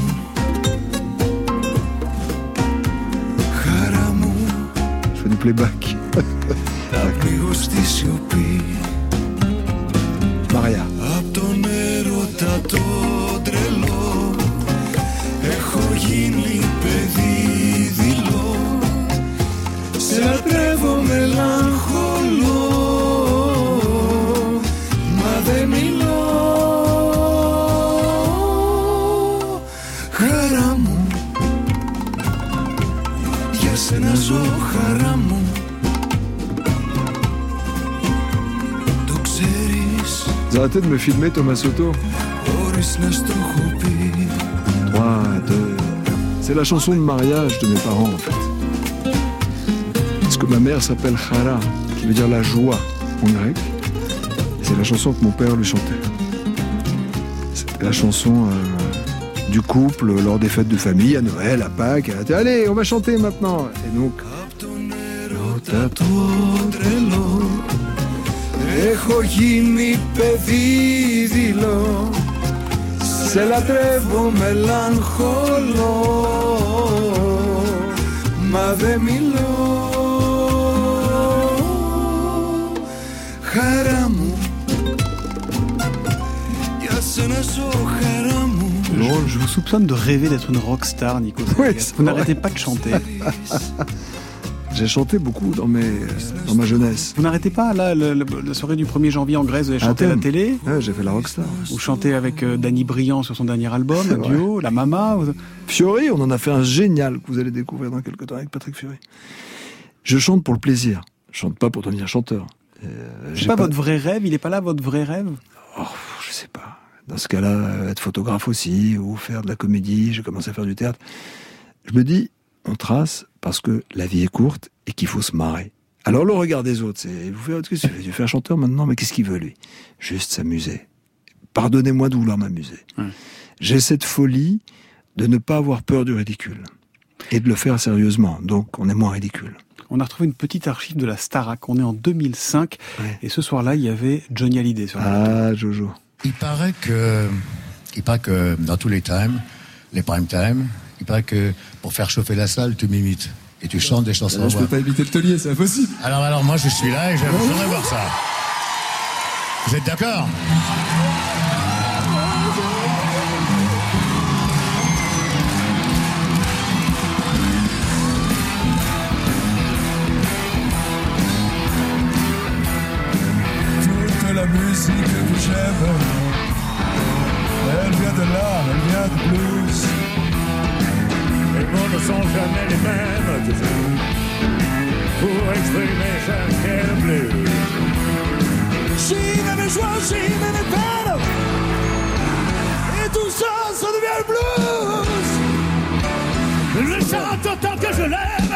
Χαρά μου, je fais du playback. τα πνίγω στη σιωπή. Maria. Απ' τον έρωτα το τρελό έχω γίνει παιδί δειλό. Σε λατρεύω μελαγχολώ, μα δεν μιλώ. Χαρά μου, για σένα ζω χαρά μου. Arrêtez de me filmer, Thomas Soto. 3, 2... C'est la chanson de mariage de mes parents, en fait. Parce que ma mère s'appelle Chara, qui veut dire la joie en grec. Et c'est la chanson que mon père lui chantait. C'était la chanson du couple lors des fêtes de famille, à Noël, à Pâques. Elle a dit, allez, on va chanter maintenant. Et donc... Έχω γίνει παιδί δειλό. Σε λατρεύω μελαγχολώ, μα δεν μιλώ. Χαρά μου, για σένα ζω χαρά μου. Je vous soupçonne de rêver d'être une rockstar, Nikos Aliagas. Vous n'arrêtez pas de chanter. J'ai chanté beaucoup dans ma jeunesse. Vous n'arrêtez pas, là, la soirée du 1er janvier en Grèce, vous avez chanté à la télé. Ouais, j'ai fait la rockstar. Vous chantez avec Danny Briand sur son dernier album, un duo, La Mama. Fiori, on en a fait un génial que vous allez découvrir dans quelques temps avec Patrick Fiori. Je chante pour le plaisir. Je chante pas pour devenir chanteur. C'est pas votre vrai rêve? Il est pas là, votre vrai rêve? Oh, je sais pas. Dans ce cas-là, être photographe aussi, ou faire de la comédie. J'ai commencé à faire du théâtre. Je me dis, on trace parce que la vie est courte et qu'il faut se marrer. Alors le regard des autres, c'est vous faites qu'est-ce que tu fais un chanteur maintenant, mais qu'est-ce qu'il veut lui? Juste s'amuser. Pardonnez-moi de vouloir m'amuser. J'ai cette folie de ne pas avoir peur du ridicule et de le faire sérieusement. Donc on est moins ridicule. On a retrouvé une petite archive de la Starac. On est en 2005 et ce soir-là, il y avait Johnny Hallyday sur la Jojo. Il paraît que dans tous les prime time, il paraît que pour faire chauffer la salle, tu m'imites. Et tu chantes des chansons. Je peux pas imiter le taulier, c'est impossible. Alors moi je suis là et j'aimerais voir ça. Vous êtes d'accord? Toute la musique que j'aime, elle vient de là, elle vient de blues. Les mots ne sont jamais les mêmes, toujours, pour exprimer chaque blues. J'ai même joie, j'ai même peine, et tout ça, ça devient le blues. Le chante autant que je l'aime,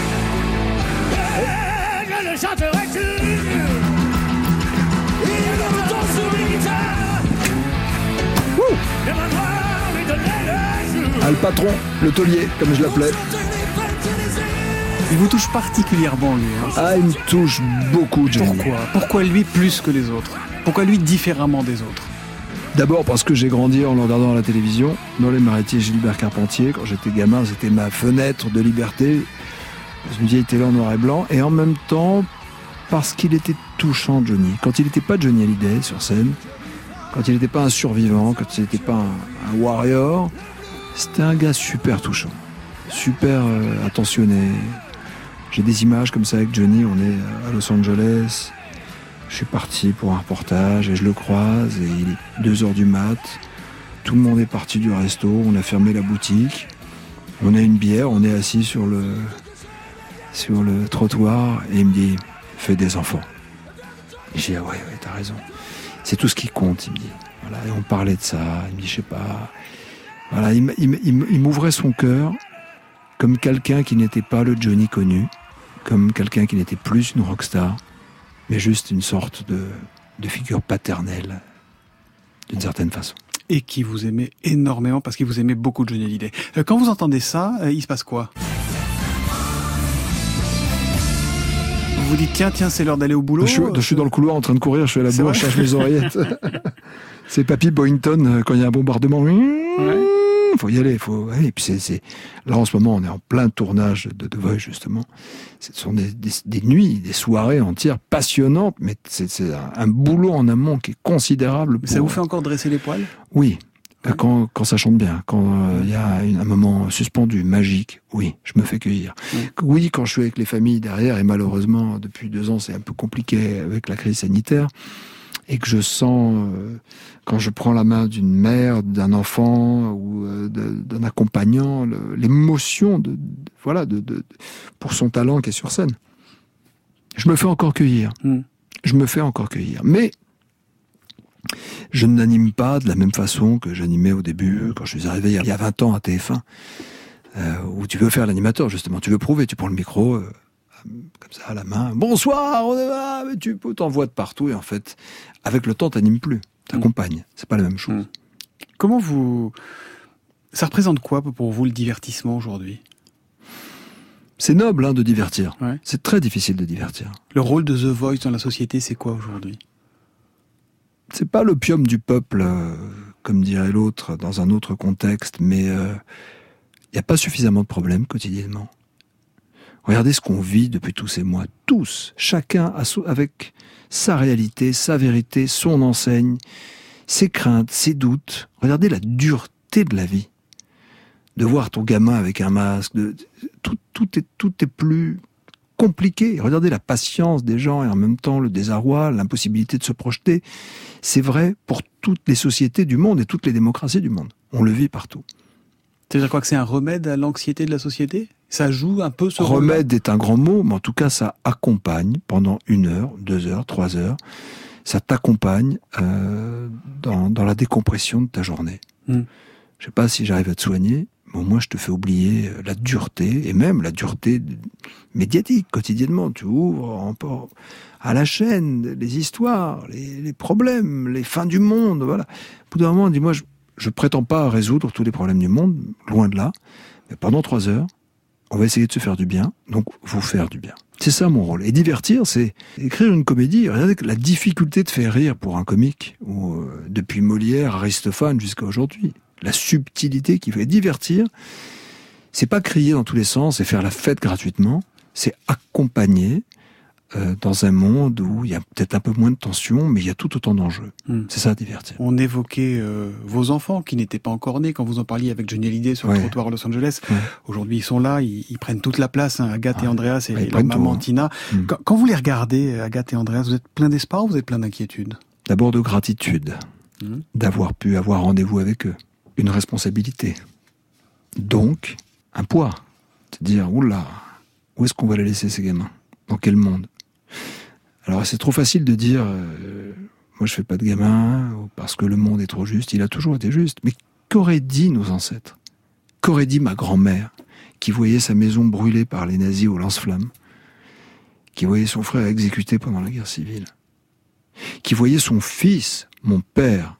et je le chanterai toujours. Il y a longtemps sur les guitares, et maintenant lui donner le jour. Ah, le patron, le taulier, comme je l'appelais. Il vous touche particulièrement, lui. Ah, il me touche beaucoup, Johnny. Pourquoi lui plus que les autres? Pourquoi lui différemment des autres? D'abord parce que j'ai grandi en le regardant à la télévision, dans les Maretiers Gilbert Carpentier. Quand j'étais gamin, c'était ma fenêtre de liberté. Une vieille télé en noir et blanc. Et en même temps, parce qu'il était touchant, Johnny. Quand il n'était pas Johnny Hallyday sur scène, quand il n'était pas un survivant, quand il n'était pas un warrior, c'était un gars super touchant, super attentionné. J'ai des images comme ça avec Johnny, on est à Los Angeles, je suis parti pour un reportage et je le croise et il est 2h du mat, tout le monde est parti du resto, on a fermé la boutique, on a une bière, on est assis sur le trottoir et il me dit « fais des enfants ». J'ai dit « ah ouais, t'as raison, c'est tout ce qui compte », il me dit. Voilà, et on parlait de ça, il me dit « je sais pas ». Voilà, il m'ouvrait son cœur comme quelqu'un qui n'était pas le Johnny connu, comme quelqu'un qui n'était plus une rockstar, mais juste une sorte de figure paternelle, d'une certaine façon. Et qui vous aimait énormément, parce qu'il vous aimait beaucoup Johnny Hallyday. Quand vous entendez ça, il se passe quoi ? Vous vous dites, tiens, c'est l'heure d'aller au boulot ? Je suis dans le couloir en train de courir, je suis à la bourre, je cherche mes oreillettes. C'est Papy Boynton, quand il y a un bombardement. Ouais. Faut y aller, et puis là en ce moment on est en plein tournage de The Voice justement. Ce sont des nuits, des soirées entières passionnantes, mais c'est un boulot en amont qui est considérable. Ça vous fait encore dresser les poils ? Oui, quand ça chante bien, quand il y a un moment suspendu, magique, oui, je me fais cueillir. Oui, quand je suis avec les familles derrière, et malheureusement depuis 2 ans c'est un peu compliqué avec la crise sanitaire, et que je sens, quand je prends la main d'une mère, d'un enfant ou d'un accompagnant, l'émotion pour son talent qui est sur scène. Je me fais encore cueillir. Mais je n'anime pas de la même façon que j'animais au début, quand je suis arrivé il y a 20 ans à TF1, où tu veux faire l'animateur, justement. Tu veux prouver, tu prends le micro... comme ça à la main, bonsoir, on est là, mais tu t'envoies de partout et en fait, avec le temps, t'animes plus, t'accompagnes, c'est pas la même chose. Comment ça représente quoi pour vous le divertissement aujourd'hui ? C'est noble de divertir, c'est très difficile de divertir. Le rôle de The Voice dans la société, c'est quoi aujourd'hui ? C'est pas l'opium du peuple, comme dirait l'autre, dans un autre contexte, mais il n'y a pas suffisamment de problèmes quotidiennement. Regardez ce qu'on vit depuis tous ces mois. Tous, chacun avec sa réalité, sa vérité, son enseigne, ses craintes, ses doutes. Regardez la dureté de la vie. De voir ton gamin avec un masque, tout est plus compliqué. Regardez la patience des gens et en même temps le désarroi, l'impossibilité de se projeter. C'est vrai pour toutes les sociétés du monde et toutes les démocraties du monde. On le vit partout. C'est-à-dire quoi, que c'est un remède à l'anxiété de la société ? Ça joue un peu ce rôle ? Remède est un grand mot, mais en tout cas, ça accompagne pendant 1 heure, 2 heures, 3 heures. Ça t'accompagne dans la décompression de ta journée. Je sais pas si j'arrive à te soigner, mais au moins je te fais oublier la dureté, et même la dureté médiatique, quotidiennement. Tu ouvres à la chaîne les histoires, les problèmes, les fins du monde, voilà. Au bout d'un moment, dis-moi, je prétends pas résoudre tous les problèmes du monde, loin de là, mais pendant 3 heures, on va essayer de se faire du bien, donc vous faire du bien. C'est ça mon rôle. Et divertir, c'est écrire une comédie. Regardez la difficulté de faire rire pour un comique, ou depuis Molière, Aristophane jusqu'à aujourd'hui. La subtilité qui fait divertir, c'est pas crier dans tous les sens et faire la fête gratuitement, c'est accompagner dans un monde où il y a peut-être un peu moins de tension, mais il y a tout autant d'enjeux. C'est ça, divertir. On évoquait vos enfants qui n'étaient pas encore nés quand vous en parliez avec Johnny Hallyday sur le trottoir à Los Angeles. Aujourd'hui, ils sont là, ils prennent toute la place, Agathe et Andreas et leur maman Tina. Quand vous les regardez, Agathe et Andreas, vous êtes plein d'espoir ou vous êtes plein d'inquiétude ? D'abord de gratitude, d'avoir pu avoir rendez-vous avec eux. Une responsabilité. Donc, un poids. Se dire, oula, où est-ce qu'on va les laisser ces gamins ? Dans quel monde ? Alors c'est trop facile de dire moi je fais pas de gamin parce que le monde est trop juste. Il a toujours été juste. Mais qu'auraient dit nos ancêtres ? Qu'aurait dit ma grand-mère qui voyait sa maison brûlée par les nazis au lance-flammes, qui voyait son frère exécuté pendant la guerre civile, qui voyait son fils, mon père,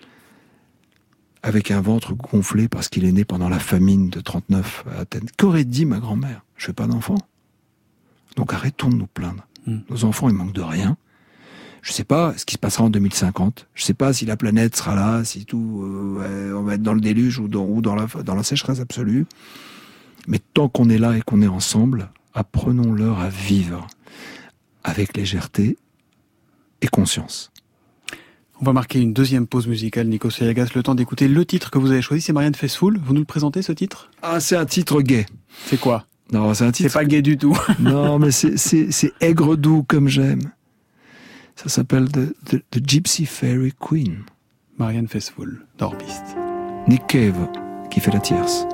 avec un ventre gonflé parce qu'il est né pendant la famine de 39 à Athènes. Qu'aurait dit ma grand-mère ? Je fais pas d'enfant. Donc arrêtons de nous plaindre. Nos enfants, ils manquent de rien. Je sais pas ce qui se passera en 2050. Je sais pas si la planète sera là, si tout, on va être dans le déluge ou dans la sécheresse absolue. Mais tant qu'on est là et qu'on est ensemble, apprenons-leur à vivre avec légèreté et conscience. On va marquer une deuxième pause musicale, Nikos Aliagas, le temps d'écouter le titre que vous avez choisi, c'est Marianne Faithfull. Vous nous le présentez, ce titre ? Ah, c'est un titre gay. C'est quoi ? Non, c'est un titre... C'est pas gay du tout. Non, mais c'est aigre doux comme j'aime. Ça s'appelle The Gypsy Fairy Queen. Marianne Faithfull, d'Orbiste. Nick Cave, qui fait la tierce.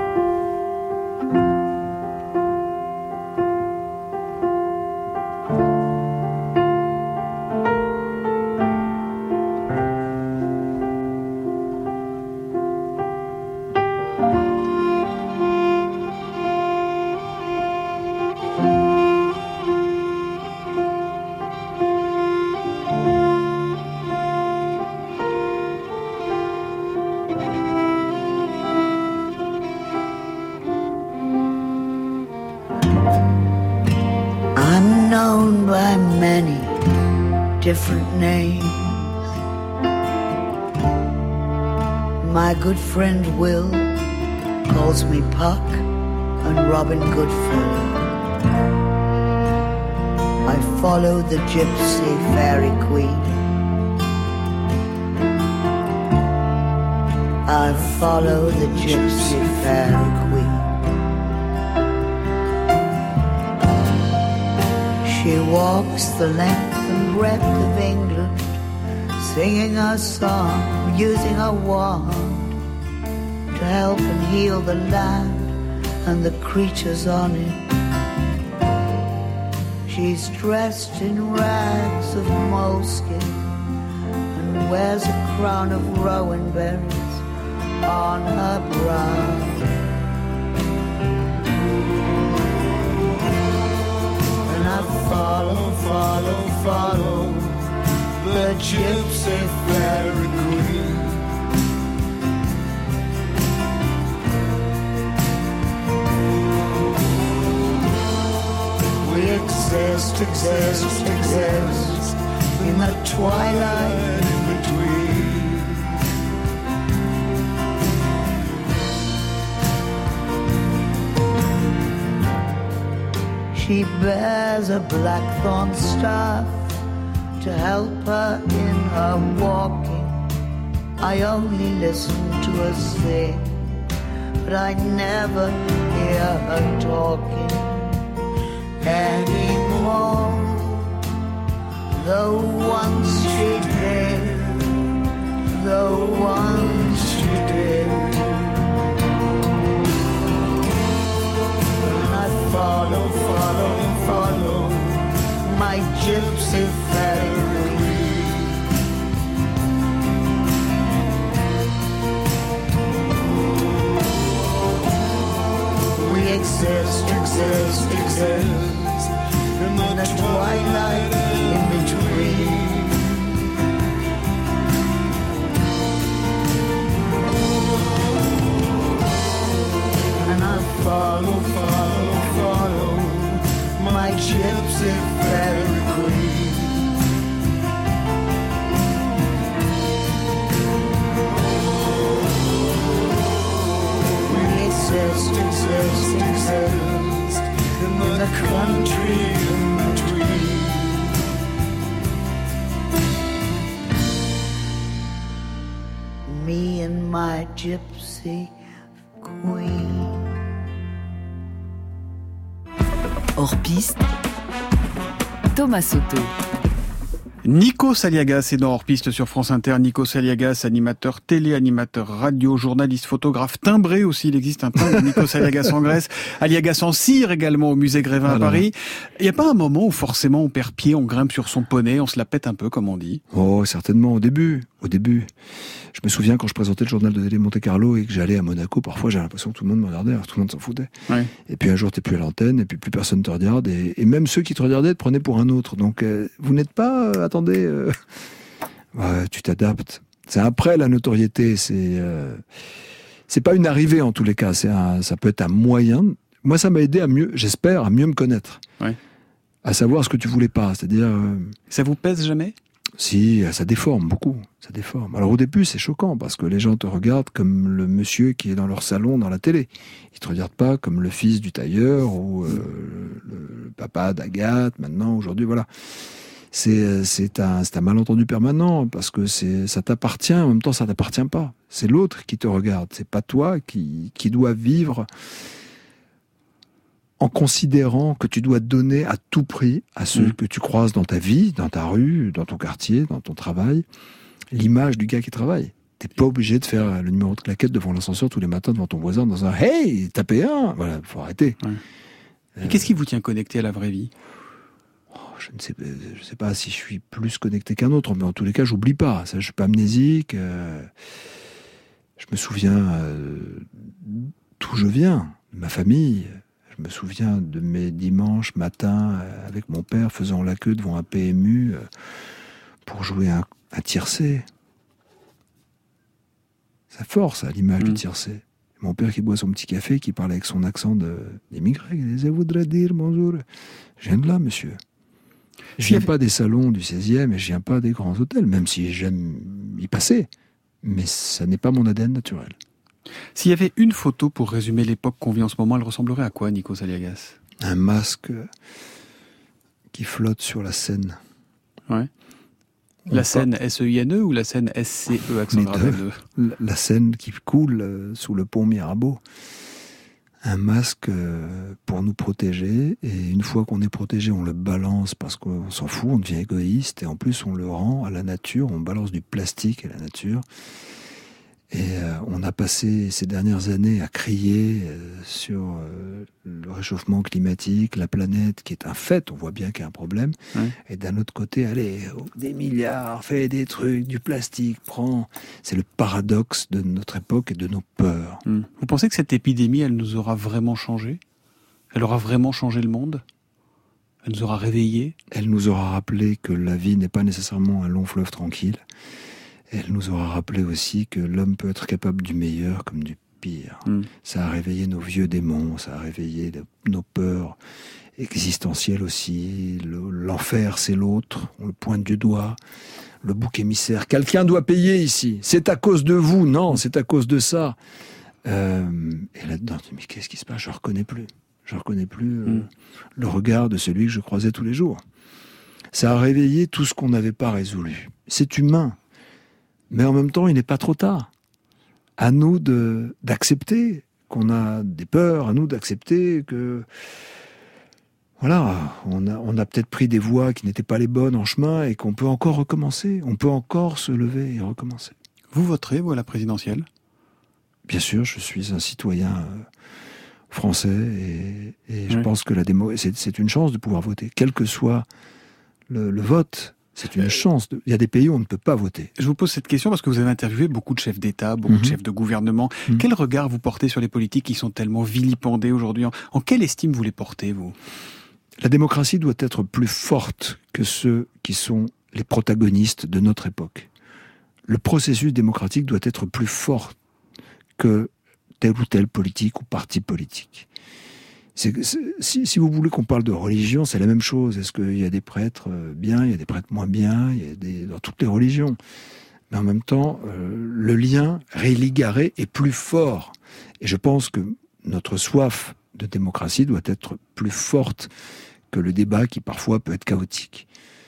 Different names. My good friend Will calls me Puck and Robin Goodfellow. I follow the gypsy fairy queen. I follow the gypsy fairy queen. She walks the length and breadth of England, singing a song, using a wand to help and heal the land and the creatures on it. She's dressed in rags of moleskin and wears a crown of rowan berries on her brow. Follow the gypsy fairy queen. We exist in the twilight in between. She bears a blackthorn staff to help her in her walking. I only listen to her sing, but I never hear her talking anymore. Though once she did, though once she did. And I follow my gypsy fairy. We exist in the twilight in between. And I follow my gypsy fairy queen. We exist in the country in between. Me and my gypsy queen. Hors piste, Thomas Soto. Nikos Aliagas est dans Hors Piste sur France Inter. Nikos Aliagas, animateur télé, animateur radio, journaliste, photographe, timbré aussi. Il existe un timbre Nikos Aliagas en Grèce. Aliagas en cire également au musée Grévin à Paris. Il n'y a pas un moment où forcément on perd pied, on grimpe sur son poney, on se la pète un peu comme on dit? Oh, certainement, au début. Je me souviens quand je présentais le journal de télé Monte-Carlo et que j'allais à Monaco, parfois j'avais l'impression que tout le monde me regardait, alors tout le monde s'en foutait. Ouais. Et puis un jour t'es plus à l'antenne et puis plus personne te regarde et même ceux qui te regardaient te prenaient pour un autre. Donc vous n'êtes pas, tu t'adaptes. C'est après la notoriété, c'est pas une arrivée en tous les cas, ça peut être un moyen. Moi ça m'a aidé à mieux me connaître. Ouais. À savoir ce que tu voulais pas, c'est-à-dire... Ça vous pèse jamais ? Si, ça déforme beaucoup, ça déforme. Alors au début, c'est choquant, parce que les gens te regardent comme le monsieur qui est dans leur salon, dans la télé. Ils te regardent pas comme le fils du tailleur, ou le papa d'Agathe, maintenant, aujourd'hui, voilà. c'est un malentendu permanent, parce que ça t'appartient, en même temps ça t'appartient pas. C'est l'autre qui te regarde, c'est pas toi qui dois vivre en considérant que tu dois donner à tout prix à ceux que tu croises dans ta vie, dans ta rue, dans ton quartier, dans ton travail, l'image du gars qui travaille. T'es pas obligé de faire le numéro de claquette devant l'ascenseur tous les matins devant ton voisin dans un « Hey, tapez un !» Voilà, faut arrêter. Et qu'est-ce qui vous tient connecté à la vraie vie ? Je ne sais pas si je suis plus connecté qu'un autre, mais en tous les cas, j'oublie pas. Ça, je suis pas amnésique. Je me souviens d'où je viens, de ma famille. Je me souviens de mes dimanches matins avec mon père faisant la queue devant un PMU pour jouer un tiercé. Ça force à l'image du tiercé. Mon père qui boit son petit café, qui parle avec son accent d'immigré. Il disait « voudrais dire bonjour ». Je viens de là, monsieur. Je viens pas des salons du 16e et je viens pas des grands hôtels, même si j'aime y passer. Mais ça n'est pas mon ADN naturel. S'il y avait une photo pour résumer l'époque qu'on vit en ce moment, elle ressemblerait à quoi, Nikos Aliagas ? Un masque qui flotte sur la Seine. Ouais. La Seine S-E-I-N-E ou la Seine S-C-E accent grave L2 ? La Seine qui coule sous le pont Mirabeau. Un masque pour nous protéger, et une fois qu'on est protégé, on le balance parce qu'on s'en fout, on devient égoïste, et en plus on le rend à la nature, on balance du plastique à la nature. Et on a passé ces dernières années à crier sur le réchauffement climatique, la planète qui est un fait, on voit bien qu'il y a un problème. Et d'un autre côté, allez, des milliards, fais des trucs, du plastique, prends. C'est le paradoxe de notre époque et de nos peurs. Vous pensez que cette épidémie, elle nous aura vraiment changé ? Elle aura vraiment changé le monde ? Elle nous aura réveillés ? Elle nous aura rappelé que la vie n'est pas nécessairement un long fleuve tranquille. Elle nous aura rappelé aussi que l'homme peut être capable du meilleur comme du pire. Ça a réveillé nos vieux démons, ça a réveillé nos peurs existentielles aussi. L'enfer, c'est l'autre, on le pointe du doigt. Le bouc émissaire, quelqu'un doit payer ici. C'est à cause de vous, non, c'est à cause de ça. Et là-dedans, tu dis, mais qu'est-ce qui se passe ? Je reconnais plus le regard de celui que je croisais tous les jours. Ça a réveillé tout ce qu'on n'avait pas résolu. C'est humain. Mais en même temps, il n'est pas trop tard. À nous d'accepter qu'on a des peurs, à nous d'accepter que, voilà, on a peut-être pris des voies qui n'étaient pas les bonnes en chemin et qu'on peut encore recommencer. On peut encore se lever et recommencer. Vous voterez, vous, à la présidentielle ? Bien sûr, je suis un citoyen français et je pense que c'est une chance de pouvoir voter, quel que soit le vote. C'est une chance. Il y a des pays où on ne peut pas voter. Je vous pose cette question parce que vous avez interviewé beaucoup de chefs d'État, beaucoup de chefs de gouvernement. Quel regard vous portez sur les politiques qui sont tellement vilipendés aujourd'hui ? En quelle estime vous les portez, vous ? La démocratie doit être plus forte que ceux qui sont les protagonistes de notre époque. Le processus démocratique doit être plus fort que tel ou tel politique ou parti politique. Si vous voulez qu'on parle de religion, c'est la même chose. Est-ce qu'il y a des prêtres bien, il y a des prêtres moins bien, dans toutes les religions. Mais en même temps, le lien religaré est plus fort. Et je pense que notre soif de démocratie doit être plus forte que le débat qui parfois peut être chaotique.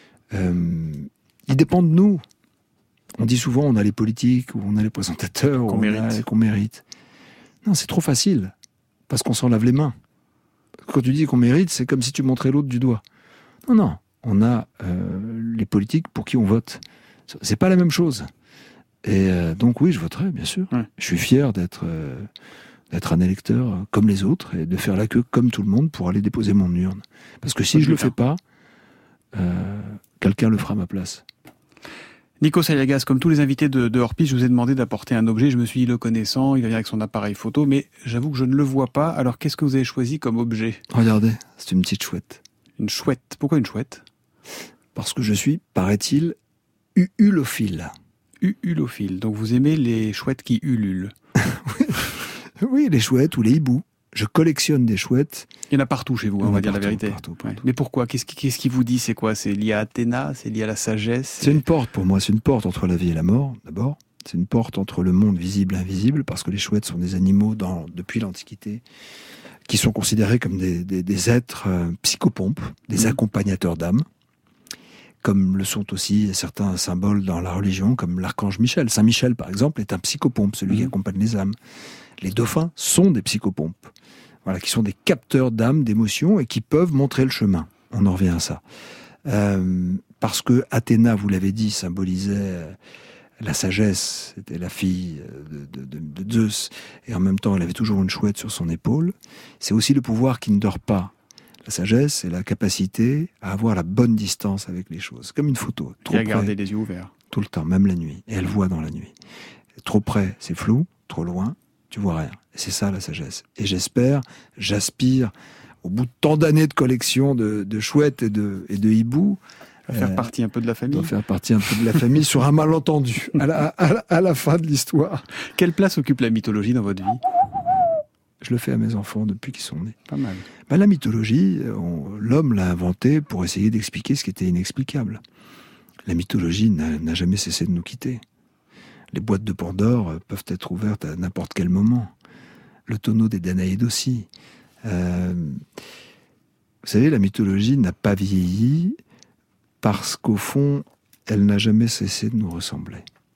Il dépend de nous. On dit souvent on a les politiques ou on a les présentateurs qu'on mérite. Non, c'est trop facile parce qu'on s'en lave les mains. Quand tu dis qu'on mérite, c'est comme si tu montrais l'autre du doigt. Non, on a les politiques pour qui on vote. C'est pas la même chose. Et donc oui, je voterai, bien sûr. Je suis fier d'être un électeur comme les autres et de faire la queue comme tout le monde pour aller déposer mon urne. Parce que si je le fais pas, quelqu'un le fera à ma place. Nikos Aliagas, comme tous les invités de Hors-Piste, je vous ai demandé d'apporter un objet. Je me suis dit, le connaissant, il va venir avec son appareil photo, mais j'avoue que je ne le vois pas. Alors, qu'est-ce que vous avez choisi comme objet ? Regardez, c'est une petite chouette. Une chouette ? Pourquoi une chouette ? Parce que je suis, paraît-il, ulophile. Ulophile. Donc, vous aimez les chouettes qui ululent ? Oui, les chouettes ou les hiboux. Je collectionne des chouettes. Il y en a partout chez vous, on va dire la vérité. Partout. Mais pourquoi ? Qu'est-ce qui vous dit ? C'est quoi ? C'est lié à Athéna ? C'est lié à la sagesse ? C'est une porte pour moi. C'est une porte entre la vie et la mort, d'abord. C'est une porte entre le monde visible et invisible, parce que les chouettes sont des animaux, depuis l'Antiquité, qui sont considérés comme des êtres psychopompes, des accompagnateurs d'âme. comme le sont aussi certains symboles dans la religion, comme l'archange Michel. Saint Michel, par exemple, est un psychopompe, celui qui accompagne les âmes. Les dauphins sont des psychopompes, voilà, qui sont des capteurs d'âmes, d'émotions, et qui peuvent montrer le chemin. On en revient à ça. Parce que Athéna, vous l'avez dit, symbolisait la sagesse, c'était la fille de Zeus, et en même temps, elle avait toujours une chouette sur son épaule. C'est aussi le pouvoir qui ne dort pas. La sagesse, c'est la capacité à avoir la bonne distance avec les choses, comme une photo. Et à garder les yeux ouverts. Tout le temps, même la nuit. Et elle voit dans la nuit. Trop près, c'est flou. Trop loin, tu vois rien. Et c'est ça la sagesse. Et j'aspire, au bout de tant d'années de collection de chouettes et de hiboux, à faire partie un peu de la famille. Faire partie un peu de la famille sur un malentendu à la fin de l'histoire. Quelle place occupe la mythologie dans votre vie ? Je le fais à mes enfants depuis qu'ils sont nés. Pas mal. La mythologie, l'homme l'a inventée pour essayer d'expliquer ce qui était inexplicable. La mythologie n'a jamais cessé de nous quitter. Les boîtes de Pandore peuvent être ouvertes à n'importe quel moment. Le tonneau des Danaïdes aussi. Vous savez, la mythologie n'a pas vieilli parce qu'au fond, elle n'a jamais cessé de nous ressembler.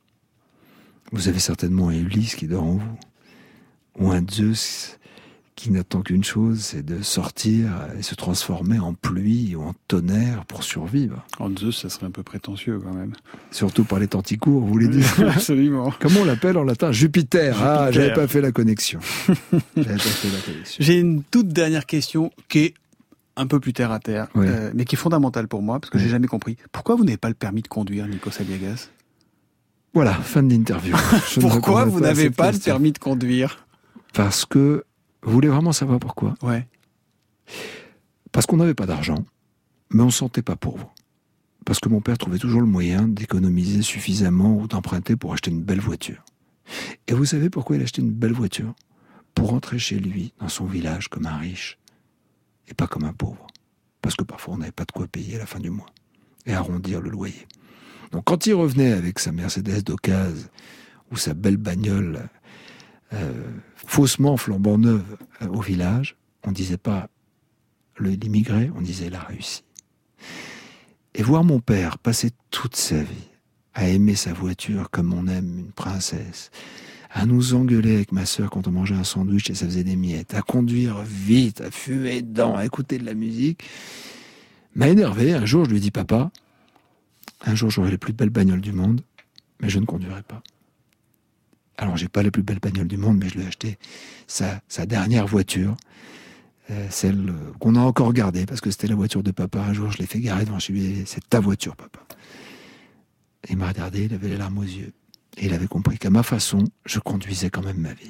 Vous avez certainement un Ulysse qui dort en vous, ou un Zeus qui n'attend qu'une chose, c'est de sortir et se transformer en pluie ou en tonnerre pour survivre. En Zeus, ça serait un peu prétentieux quand même. Surtout par les tenticours, vous voulez dire ? Absolument. Comment on l'appelle en latin ? Jupiter. Ah, j'avais pas fait la connexion. J'ai une toute dernière question qui est un peu plus terre à terre, oui. Mais qui est fondamentale pour moi, parce que j'ai jamais compris. Pourquoi vous n'avez pas le permis de conduire, Nikos Aliagas ? Voilà, fin de l'interview. Pourquoi vous n'avez pas le permis de conduire ? Parce que, vous voulez vraiment savoir pourquoi ? Ouais. Parce qu'on n'avait pas d'argent, mais on ne se sentait pas pauvre. Parce que mon père trouvait toujours le moyen d'économiser suffisamment ou d'emprunter pour acheter une belle voiture. Et vous savez pourquoi il achetait une belle voiture ? Pour rentrer chez lui, dans son village, comme un riche, et pas comme un pauvre. Parce que parfois on n'avait pas de quoi payer à la fin du mois, et arrondir le loyer. Donc quand il revenait avec sa Mercedes d'occasion, ou sa belle bagnole faussement flambant neuve au village, on ne disait pas l'immigré, on disait la réussi. Et voir mon père passer toute sa vie à aimer sa voiture comme on aime une princesse, à nous engueuler avec ma sœur quand on mangeait un sandwich et ça faisait des miettes, à conduire vite, à fumer dedans, à écouter de la musique, m'a énervé. Un jour, je lui ai dit, papa, un jour j'aurai les plus belles bagnoles du monde, mais je ne conduirai pas. Alors, j'ai pas les plus belles bagnoles du monde, mais je lui ai acheté sa dernière voiture, celle qu'on a encore gardée, parce que c'était la voiture de papa. Un jour, je l'ai fait garer devant chez lui, c'est ta voiture, papa. Et il m'a regardé, il avait les larmes aux yeux. Et il avait compris qu'à ma façon, je conduisais quand même ma vie.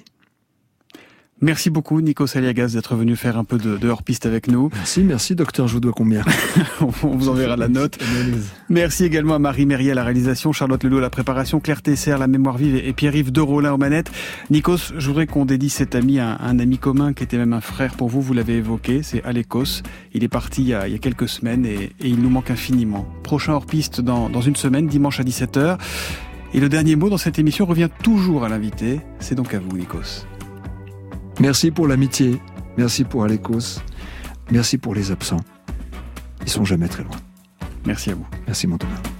Merci beaucoup, Nikos Aliagas, d'être venu faire un peu de hors-piste avec nous. Merci, docteur, je vous dois combien ? On vous enverra la note. Merci également à Marie Merrier à la réalisation, Charlotte Lelou à la préparation, Claire Tesser à la mémoire vive et Pierre-Yves Derolin aux manettes. Nikos, je voudrais qu'on dédie cet ami à un ami commun qui était même un frère pour vous, vous l'avez évoqué, c'est Alekos. Il est parti il y a quelques semaines et il nous manque infiniment. Prochain hors-piste dans une semaine, dimanche à 17h. Et le dernier mot dans cette émission revient toujours à l'invité. C'est donc à vous, Nikos. Merci pour l'amitié, merci pour Alekos, merci pour les absents. Ils sont jamais très loin. Merci à vous. Merci mon Thomas.